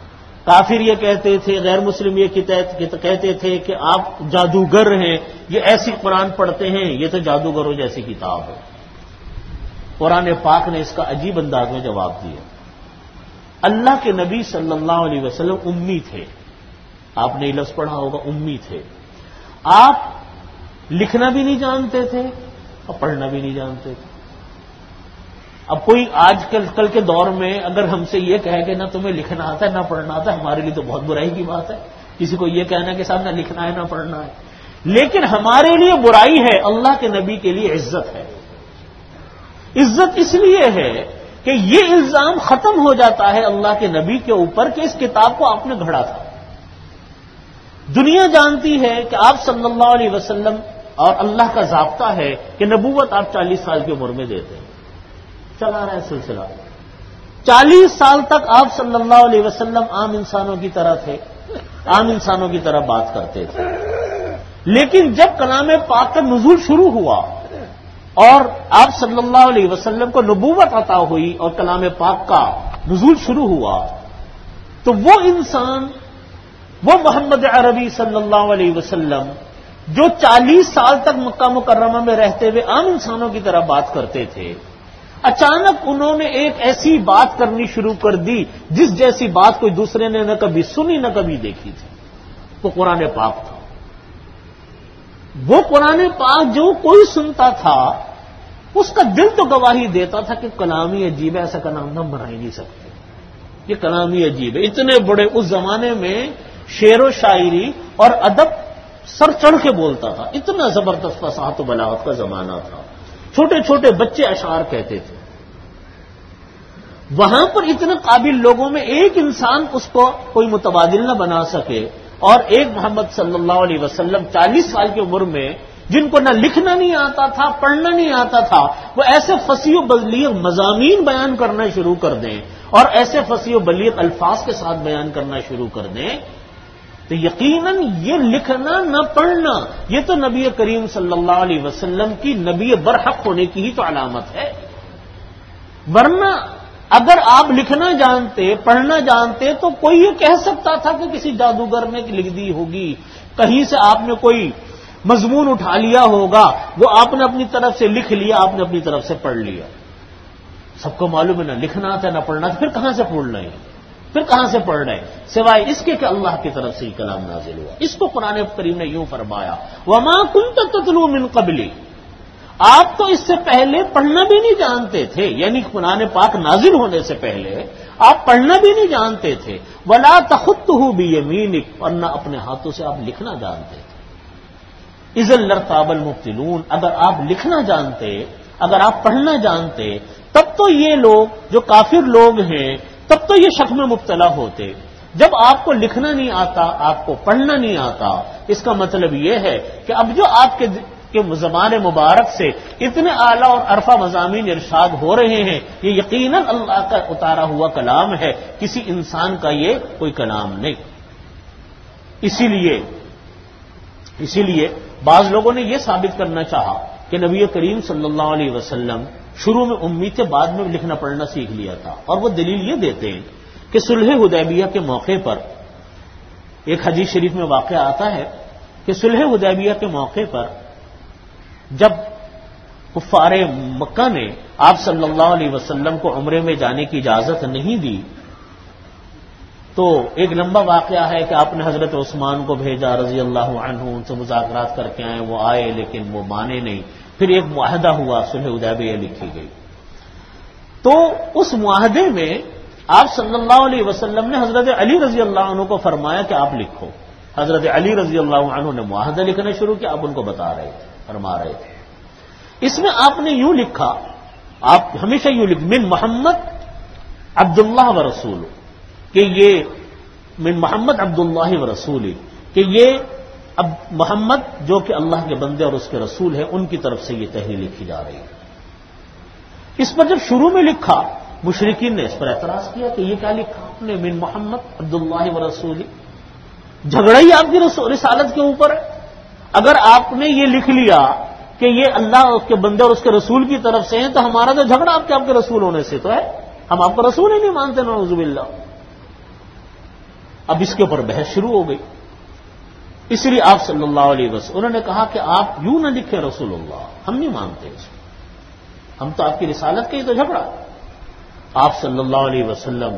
کافر یہ کہتے تھے، غیر مسلم یہ کہتے تھے کہ آپ جادوگر ہیں، یہ ایسی قرآن پڑھتے ہیں، یہ تو جادوگروں جیسی کتاب ہے۔ قرآن پاک نے اس کا عجیب انداز میں جواب دیا۔ اللہ کے نبی صلی اللہ علیہ وسلم امی تھے، آپ نے یہ لفظ پڑھا ہوگا، امی تھے۔ آپ لکھنا بھی نہیں جانتے تھے اور پڑھنا بھی نہیں جانتے تھے۔ اب کوئی آج کل کل کے دور میں اگر ہم سے یہ کہے کہ نہ تمہیں لکھنا آتا ہے نہ پڑھنا آتا ہے، ہمارے لیے تو بہت برائی کی بات ہے کسی کو یہ کہنا کہ صاحب نہ لکھنا ہے نہ پڑھنا ہے، لیکن ہمارے لیے برائی ہے، اللہ کے نبی کے لیے عزت ہے۔ عزت اس لیے ہے کہ یہ الزام ختم ہو جاتا ہے اللہ کے نبی کے اوپر کہ اس کتاب کو آپ نے گھڑا تھا۔ دنیا جانتی ہے کہ آپ صلی اللہ علیہ وسلم اور اللہ کا ضابطہ ہے کہ نبوت آپ چالیس سال کی عمر میں دیتے ہیں، چلا رہا ہے سلسلہ۔ چالیس سال تک آپ صلی اللہ علیہ وسلم عام انسانوں کی طرح تھے، عام انسانوں کی طرح بات کرتے تھے، لیکن جب کلام پاک کا نزول شروع ہوا اور آپ صلی اللہ علیہ وسلم کو نبوت عطا ہوئی اور کلام پاک کا نزول شروع ہوا تو وہ انسان، وہ محمد عربی صلی اللہ علیہ وسلم جو چالیس سال تک مکہ مکرمہ میں رہتے ہوئے عام انسانوں کی طرح بات کرتے تھے، اچانک انہوں نے ایک ایسی بات کرنی شروع کر دی جس جیسی بات کوئی دوسرے نے نہ کبھی سنی نہ کبھی دیکھی تھی۔ وہ قرآن پاک تھا۔ وہ قرآن پاک جو کوئی سنتا تھا اس کا دل تو گواہی دیتا تھا کہ کلام ہی عجیب ہے، ایسا کلام ہم بنا ہی نہیں سکتے، یہ کلام ہی عجیب ہے۔ اتنے بڑے اس زمانے میں شعر و شاعری اور ادب سر چڑھ کے بولتا تھا، اتنا زبردست فصاحت و بلاغت کا زمانہ تھا، چھوٹے چھوٹے بچے اشعار کہتے تھے۔ وہاں پر اتنے قابل لوگوں میں ایک انسان اس کو کوئی متبادل نہ بنا سکے، اور ایک محمد صلی اللہ علیہ وسلم چالیس سال کی عمر میں جن کو نہ لکھنا نہیں آتا تھا پڑھنا نہیں آتا تھا، وہ ایسے فصیح و بلیغ مضامین بیان کرنا شروع کر دیں اور ایسے فصیح و بلیغ الفاظ کے ساتھ بیان کرنا شروع کر دیں تو یقیناً یہ لکھنا نہ پڑھنا یہ تو نبی کریم صلی اللہ علیہ وسلم کی نبی برحق ہونے کی ہی تو علامت ہے۔ ورنہ اگر آپ لکھنا جانتے پڑھنا جانتے تو کوئی یہ کہہ سکتا تھا کہ کسی جادوگر نے لکھ دی ہوگی، کہیں سے آپ نے کوئی مضمون اٹھا لیا ہوگا، وہ آپ نے اپنی طرف سے لکھ لیا، آپ نے اپنی طرف سے پڑھ لیا۔ سب کو معلوم ہے نہ لکھنا تھا نہ پڑھنا تھا، پھر کہاں سے پڑھ رہے ہیں، پھر کہاں سے پڑھ رہے ہیں سوائے اس کے کہ اللہ کی طرف سے یہ کلام نازل ہوا۔ اس کو قرآن کریم نے یوں فرمایا وَمَا كُنْتَ تَتْلُو مِنْ قَبْلِ، آپ تو اس سے پہلے پڑھنا بھی نہیں جانتے تھے، یعنی قرآن پاک نازل ہونے سے پہلے آپ پڑھنا بھی نہیں جانتے تھے، وَلَا تَخُطُّهُ بِيَمِينِكَ، اور نہ اپنے ہاتھوں سے آپ لکھنا جانتے تھے۔ اِذًا لَارْتَابَ الْمُبْطِلُونَ، اگر آپ لکھنا جانتے، اگر آپ پڑھنا جانتے تب تو یہ لوگ جو کافر لوگ ہیں تب تو یہ شک میں مبتلا ہوتے۔ جب آپ کو لکھنا نہیں آتا، آپ کو پڑھنا نہیں آتا، اس کا مطلب یہ ہے کہ اب جو آپ کے کہ زبان مبارک سے اتنے اعلیٰ اور عرفہ مضامین ارشاد ہو رہے ہیں، یہ یقیناً اللہ کا اتارا ہوا کلام ہے، کسی انسان کا یہ کوئی کلام نہیں۔ اسی لیے اسی لیے بعض لوگوں نے یہ ثابت کرنا چاہا کہ نبی کریم صلی اللہ علیہ وسلم شروع میں امی تھے، بعد میں لکھنا پڑھنا سیکھ لیا تھا، اور وہ دلیل یہ دیتے ہیں کہ صلح حدیبیہ کے موقع پر ایک حدیث شریف میں واقعہ آتا ہے کہ صلح حدیبیہ کے موقع پر جب کفار مکہ نے آپ صلی اللہ علیہ وسلم کو عمرے میں جانے کی اجازت نہیں دی تو ایک لمبا واقعہ ہے کہ آپ نے حضرت عثمان کو بھیجا رضی اللہ عنہ، ان سے مذاکرات کر کے آئے، وہ آئے لیکن وہ مانے نہیں، پھر ایک معاہدہ ہوا، صلح حدیبیہ لکھی گئی۔ تو اس معاہدے میں آپ صلی اللہ علیہ وسلم نے حضرت علی رضی اللہ عنہ کو فرمایا کہ آپ لکھو۔ حضرت علی رضی اللہ عنہ نے معاہدہ لکھنا شروع کیا، آپ ان کو بتا رہے تھے، فرما رہے تھے۔ اس میں آپ نے یوں لکھا، آپ ہمیشہ یوں لکھ من محمد عبداللہ و رسول، کہ یہ من محمد عبداللہ و رسول، کہ یہ اب محمد جو کہ اللہ کے بندے اور اس کے رسول ہیں ان کی طرف سے یہ تحریر لکھی جا رہی ہے۔ اس پر جب شروع میں لکھا مشرکین نے اس پر اعتراض کیا کہ یہ کیا لکھا آپ نے من محمد عبداللہ و رسول، جھگڑا ہی آپ کی رسالت کے اوپر ہے۔ اگر آپ نے یہ لکھ لیا کہ یہ اللہ اور اس کے بندے اور اس کے رسول کی طرف سے ہیں تو ہمارا تو جھگڑا آپ کے آپ کے رسول ہونے سے تو ہے، ہم آپ کا رسول ہی نہیں مانتے، نعوذ باللہ۔ اب اس کے اوپر بحث شروع ہو گئی. اس لیے آپ صلی اللہ علیہ وسلم انہوں نے کہا کہ آپ یوں نہ لکھیں رسول اللہ، ہم نہیں مانتے اس کو، ہم تو آپ کی رسالت کے ہی تو جھگڑا. آپ صلی اللہ علیہ وسلم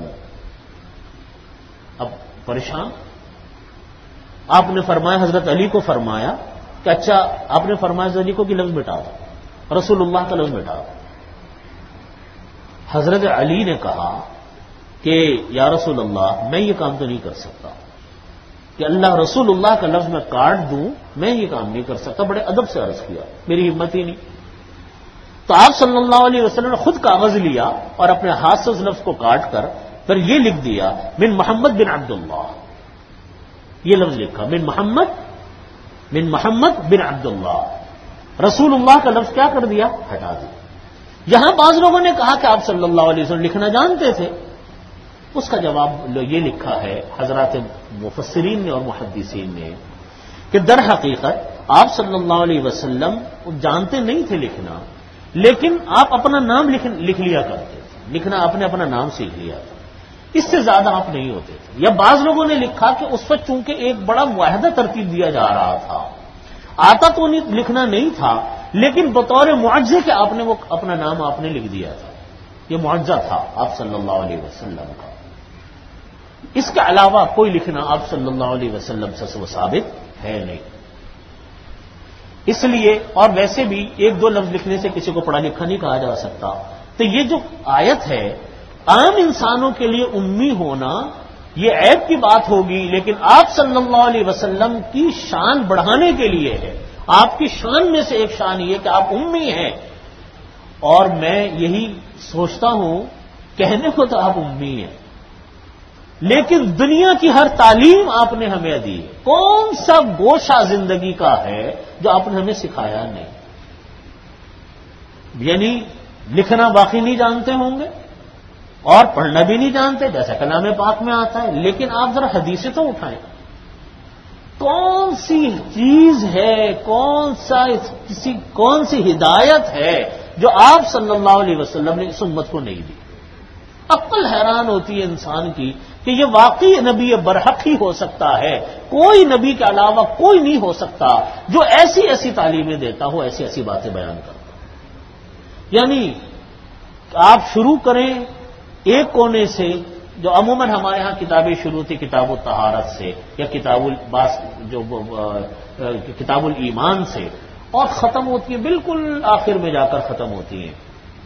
اب پریشان. آپ نے فرمایا، حضرت علی کو فرمایا کہ اچھا، آپ نے فرمایا حضرت علی کو کہ لفظ مٹا دو، رسول اللہ کا لفظ مٹا دو. حضرت علی نے کہا کہ یا رسول اللہ، میں یہ کام تو نہیں کر سکتا کہ اللہ رسول اللہ کا لفظ میں کاٹ دوں، میں یہ کام نہیں کر سکتا. بڑے ادب سے عرض کیا، میری ہمت ہی نہیں. تو آپ صلی اللہ علیہ وسلم نے خود کاغذ لیا اور اپنے ہاتھ سے اس لفظ کو کاٹ کر پھر یہ لکھ دیا من محمد بن عبد اللہ. یہ لفظ لکھا من محمد من محمد بن عبد اللہ. رسول اللہ کا لفظ کیا کر دیا؟ ہٹا دیا. یہاں بعض لوگوں نے کہا کہ آپ صلی اللہ علیہ وسلم لکھنا جانتے تھے. اس کا جواب یہ لکھا ہے حضرات مفسرین نے اور محدثین نے کہ در حقیقت آپ صلی اللہ علیہ وسلم جانتے نہیں تھے لکھنا، لیکن آپ اپنا نام لکھ, لکھ لیا کرتے تھے. لکھنا آپ نے اپنا نام سیکھ لیا تھا، اس سے زیادہ آپ نہیں ہوتے تھے. یا بعض لوگوں نے لکھا کہ اس وقت چونکہ ایک بڑا معاہدہ ترتیب دیا جا رہا تھا، آتا تو نہیں لکھنا نہیں تھا، لیکن بطور معجزے کہ آپ نے وہ اپنا نام آپ نے لکھ دیا تھا. یہ معجزہ تھا آپ صلی اللہ علیہ وسلم کا. اس کے علاوہ کوئی لکھنا آپ صلی اللہ علیہ وسلم سے وہ ثابت ہے نہیں. اس لیے اور ویسے بھی ایک دو لفظ لکھنے سے کسی کو پڑھا لکھا نہیں کہا جا سکتا. تو یہ جو آیت ہے عام انسانوں کے لیے امی ہونا یہ عیب کی بات ہوگی، لیکن آپ صلی اللہ علیہ وسلم کی شان بڑھانے کے لیے ہے. آپ کی شان میں سے ایک شان یہ کہ آپ امی ہیں. اور میں یہی سوچتا ہوں، کہنے کو تو آپ امی ہیں، لیکن دنیا کی ہر تعلیم آپ نے ہمیں دی. کون سا گوشہ زندگی کا ہے جو آپ نے ہمیں سکھایا نہیں؟ یعنی لکھنا باقی نہیں جانتے ہوں گے اور پڑھنا بھی نہیں جانتے جیسا کلام پاک میں آتا ہے، لیکن آپ ذرا حدیثیں تو اٹھائیں. کون سی چیز ہے، کون سا کسی کون سی ہدایت ہے جو آپ صلی اللہ علیہ وسلم نے اس امت کو نہیں دی؟ عقل حیران ہوتی ہے انسان کی کہ یہ واقعی نبی برحق ہی ہو سکتا ہے. کوئی نبی کے علاوہ کوئی نہیں ہو سکتا جو ایسی ایسی تعلیمیں دیتا ہو، ایسی ایسی باتیں بیان کرتا. یعنی آپ شروع کریں ایک کونے سے، جو عموماً ہمارے ہاں کتابیں شروع تھی کتاب الطہارت سے یا کتاب الباس جو کتاب الایمان سے، اور ختم ہوتی ہیں بالکل آخر میں جا کر ختم ہوتی ہیں.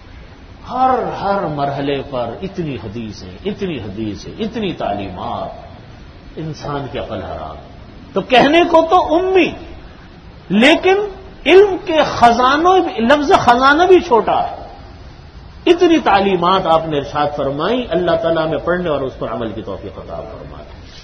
ہر ہر مرحلے پر اتنی حدیثیں اتنی حدیثیں اتنی تعلیمات، انسان کی عقل حرام. تو کہنے کو تو امی، لیکن علم کے خزانوں، لفظ خزانہ بھی چھوٹا ہے. اتنی تعلیمات آپ نے ارشاد فرمائی. اللہ تعالیٰ میں پڑھنے اور اس پر عمل کی توفیق عطا فرمائے.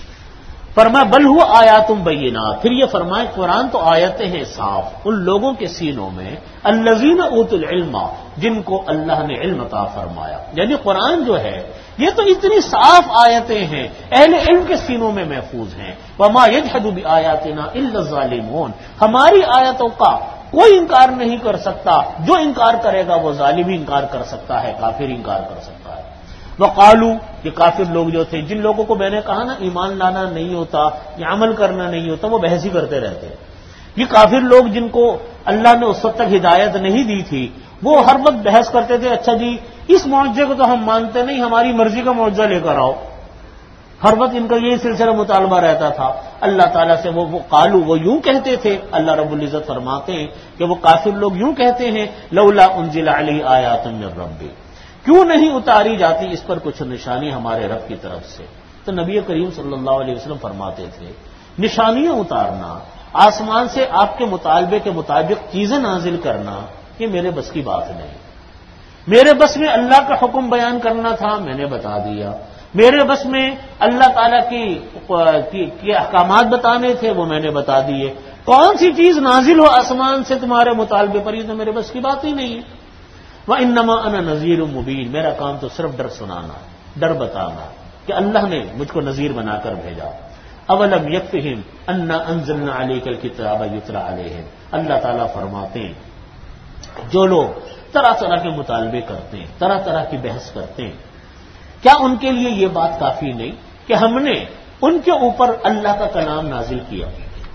فرمایا بل ہوا آیاتم بینات. پھر یہ فرمائے قرآن تو آیتیں ہیں صاف ان لوگوں کے سینوں میں الذین اوتوا العلم، جن کو اللہ نے علم عطا فرمایا. یعنی قرآن جو ہے یہ تو اتنی صاف آیتیں ہیں، اہل علم کے سینوں میں محفوظ ہیں. وما یجحد بآیاتنا الا الظالمون. ہماری آیتوں کا کوئی انکار نہیں کر سکتا، جو انکار کرے گا وہ ظالم ہی انکار کر سکتا ہے، کافر انکار کر سکتا ہے. وقالوا، یہ کافر لوگ جو تھے، جن لوگوں کو میں نے کہا نا ایمان لانا نہیں ہوتا یا عمل کرنا نہیں ہوتا، وہ بحث ہی کرتے رہتے ہیں. یہ کافر لوگ جن کو اللہ نے اس وقت تک ہدایت نہیں دی تھی، وہ ہر وقت بحث کرتے تھے اچھا جی اس معجزے کو تو ہم مانتے نہیں، ہماری مرضی کا معجزہ لے کر آؤ. ہر وقت ان کا یہی سلسلہ مطالبہ رہتا تھا اللہ تعالیٰ سے. وہ وہ قالو، وہ یوں کہتے تھے. اللہ رب العزت فرماتے ہیں کہ وہ کافر لوگ یوں کہتے ہیں لولا انزل علیہ آیات من ربی، کیوں نہیں اتاری جاتی اس پر کچھ نشانی ہمارے رب کی طرف سے. تو نبی کریم صلی اللہ علیہ وسلم فرماتے تھے نشانیاں اتارنا، آسمان سے آپ کے مطالبے کے مطابق چیزیں نازل کرنا، یہ میرے بس کی بات نہیں. میرے بس میں اللہ کا حکم بیان کرنا تھا، میں نے بتا دیا. میرے بس میں اللہ تعالیٰ کی, کی, کی احکامات بتانے تھے، وہ میں نے بتا دیے. کون سی چیز نازل ہو آسمان سے تمہارے مطالبے پر، یہ تو میرے بس کی بات ہی نہیں ہے. وَإِنَّمَا أَنَا نَذِيرٌ مُبِينٌ، میرا کام تو صرف ڈر سنانا، ڈر بتانا کہ اللہ نے مجھ کو نذیر بنا کر بھیجا. اولم یکفہم انا انزلنا علیک الکتاب یتلی علیہم. اللہ تعالیٰ فرماتے ہیں جو لوگ طرح طرح کے مطالبے کرتے ہیں، طرح طرح کی بحث کرتے ہیں، کیا ان کے لیے یہ بات کافی نہیں کہ ہم نے ان کے اوپر اللہ کا کلام نازل کیا.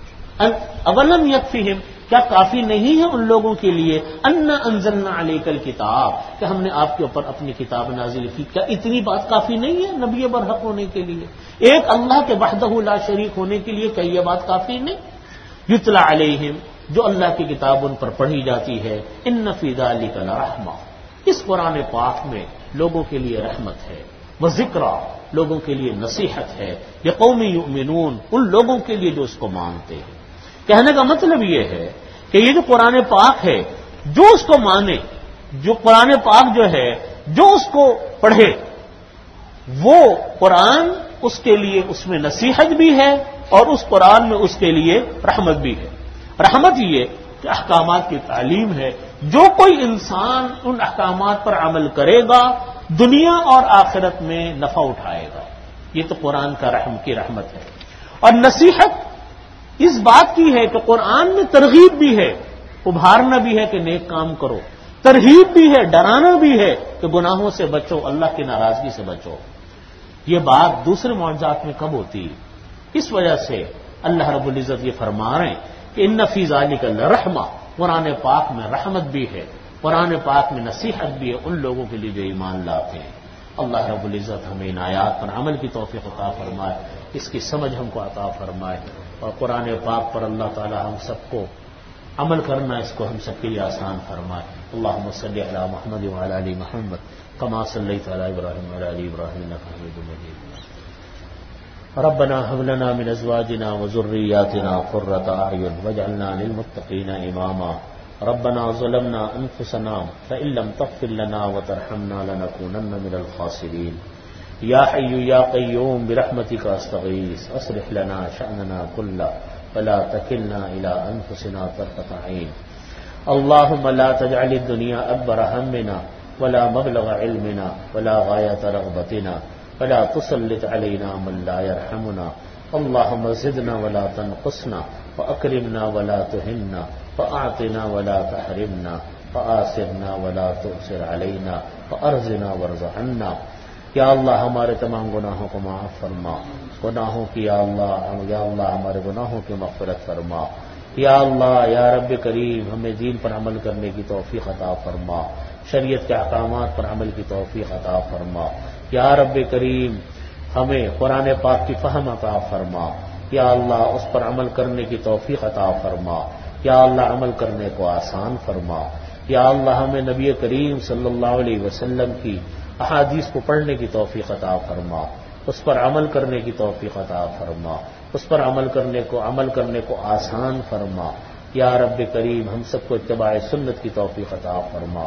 اولم یکفیہم، کیا کافی نہیں ہے ان لوگوں کے لیے انا انزلنا علیک الکتاب، کہ ہم نے آپ کے اوپر اپنی کتاب نازل کی؟ کیا اتنی بات کافی نہیں ہے نبی برحق ہونے کے لیے؟ ایک اللہ کے وحدہ لا شریک ہونے کے لیے کیا یہ بات کافی نہیں؟ یتلا علیہم، جو اللہ کی کتاب ان پر پڑھی جاتی ہے. ان فی ذلک لرحمہ، اس قرآن پاک میں لوگوں کے لیے رحمت ہے، وذکریٰ، لوگوں کے لیے نصیحت ہے، لقوم یؤمنون، ان لوگوں کے لیے جو اس کو مانتے ہیں. کہنے کا مطلب یہ ہے کہ یہ جو قرآن پاک ہے، جو اس کو مانے، جو قرآن پاک جو ہے جو اس کو پڑھے، وہ قرآن اس کے لیے اس میں نصیحت بھی ہے اور اس قرآن میں اس کے لیے رحمت بھی ہے. رحمت یہ کہ احکامات کی تعلیم ہے، جو کوئی انسان ان احکامات پر عمل کرے گا دنیا اور آخرت میں نفع اٹھائے گا. یہ تو قرآن کا رحم کی رحمت ہے. اور نصیحت اس بات کی ہے کہ قرآن میں ترغیب بھی ہے، ابھارنا بھی ہے کہ نیک کام کرو، ترغیب بھی ہے، ڈرانا بھی ہے کہ گناہوں سے بچو، اللہ کی ناراضگی سے بچو. یہ بات دوسرے معجزات میں کب ہوتی ہے؟ اس وجہ سے اللہ رب العزت یہ فرما رہے ہیں کہ ان فی ذلک لرحمہ، قرآن پاک میں رحمت بھی ہے، قرآن پاک میں نصیحت بھی ہے ان لوگوں کے لیے جو ایمان لاتے ہیں. اللہ رب العزت ہمیں ان آیات پر عمل کی توفیق عطا فرمائے، اس کی سمجھ ہم کو عطا فرمائے، اور قرآن پاک پر اللہ تعالی ہم سب کو عمل کرنا اس کو ہم سب کے لیے آسان فرمائے. اللہم صلی علی محمد وعلی آل محمد کما صلیت علی ابراہیم وعلی آل ابراہیم انک حمید مجید. ربنا هب لنا من ازواجنا وذرياتنا قرة اعين واجعلنا للمتقين اماما. ربنا ظلمنا انفسنا فان لم تغفر لنا وترحمنا لنكونن من الخاسرين. یا حی یا قیوم برحمتک استغیث اصلح لنا شأننا كله ولا تکلنا الى انفسنا طرفة عین. اللهم لا تجعل الدنيا اکبر همنا ولا مبلغ علمنا ولا غایة رغبتنا ولا تسلط علينا من لا يرحمنا. اللهم زدنا ولا تنقصنا واكرمنا ولا تهنا واعطنا ولا تحرمنا وآثرنا ولا تؤثر علينا وارزقنا وارض عنا. یا اللہ ہمارے تمام گناہوں کو معاف فرما، گناہوں کی یا اللہ یا اللہ ہمارے گناہوں کی مغفرت فرما. یا اللہ یا رب کریم ہمیں دین پر عمل کرنے کی توفیق عطا فرما، شریعت کے احکامات پر عمل کی توفیق عطا فرما. یا رب کریم ہمیں قرآن پاک کی فہم عطا فرما. یا اللہ اس پر عمل کرنے کی توفیق عطا فرما. یا اللہ عمل کرنے کو آسان فرما. یا اللہ ہمیں نبی کریم صلی اللہ علیہ وسلم کی احادیث کو پڑھنے کی توفیق عطا فرما، اس پر عمل کرنے کی توفیق عطا فرما، اس پر عمل کرنے کو عمل کرنے کو آسان فرما. یا رب کریم ہم سب کو اتباع سنت کی توفیق عطا فرما.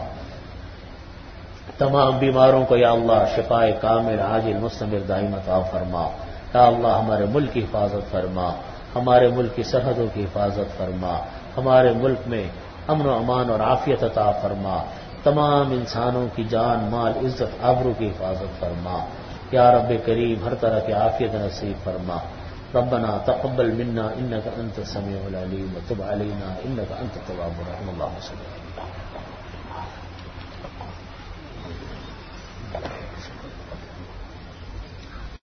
تمام بیماروں کو یا اللہ شفاء کامل عاجل مستمر دائم عطا فرما. یا اللہ ہمارے ملک کی حفاظت فرما، ہمارے ملک کی سرحدوں کی حفاظت فرما، ہمارے ملک میں امن و امان اور عافیت عطا فرما. تمام انسانوں کی جان مال عزت آبرو کی حفاظت فرما. یا رب کریم ہر طرح کی عافیت نصیب فرما. ربنا تقبل منا انك انت السميع العليم وتب علينا انك انت التواب الرحيم. اللهم صل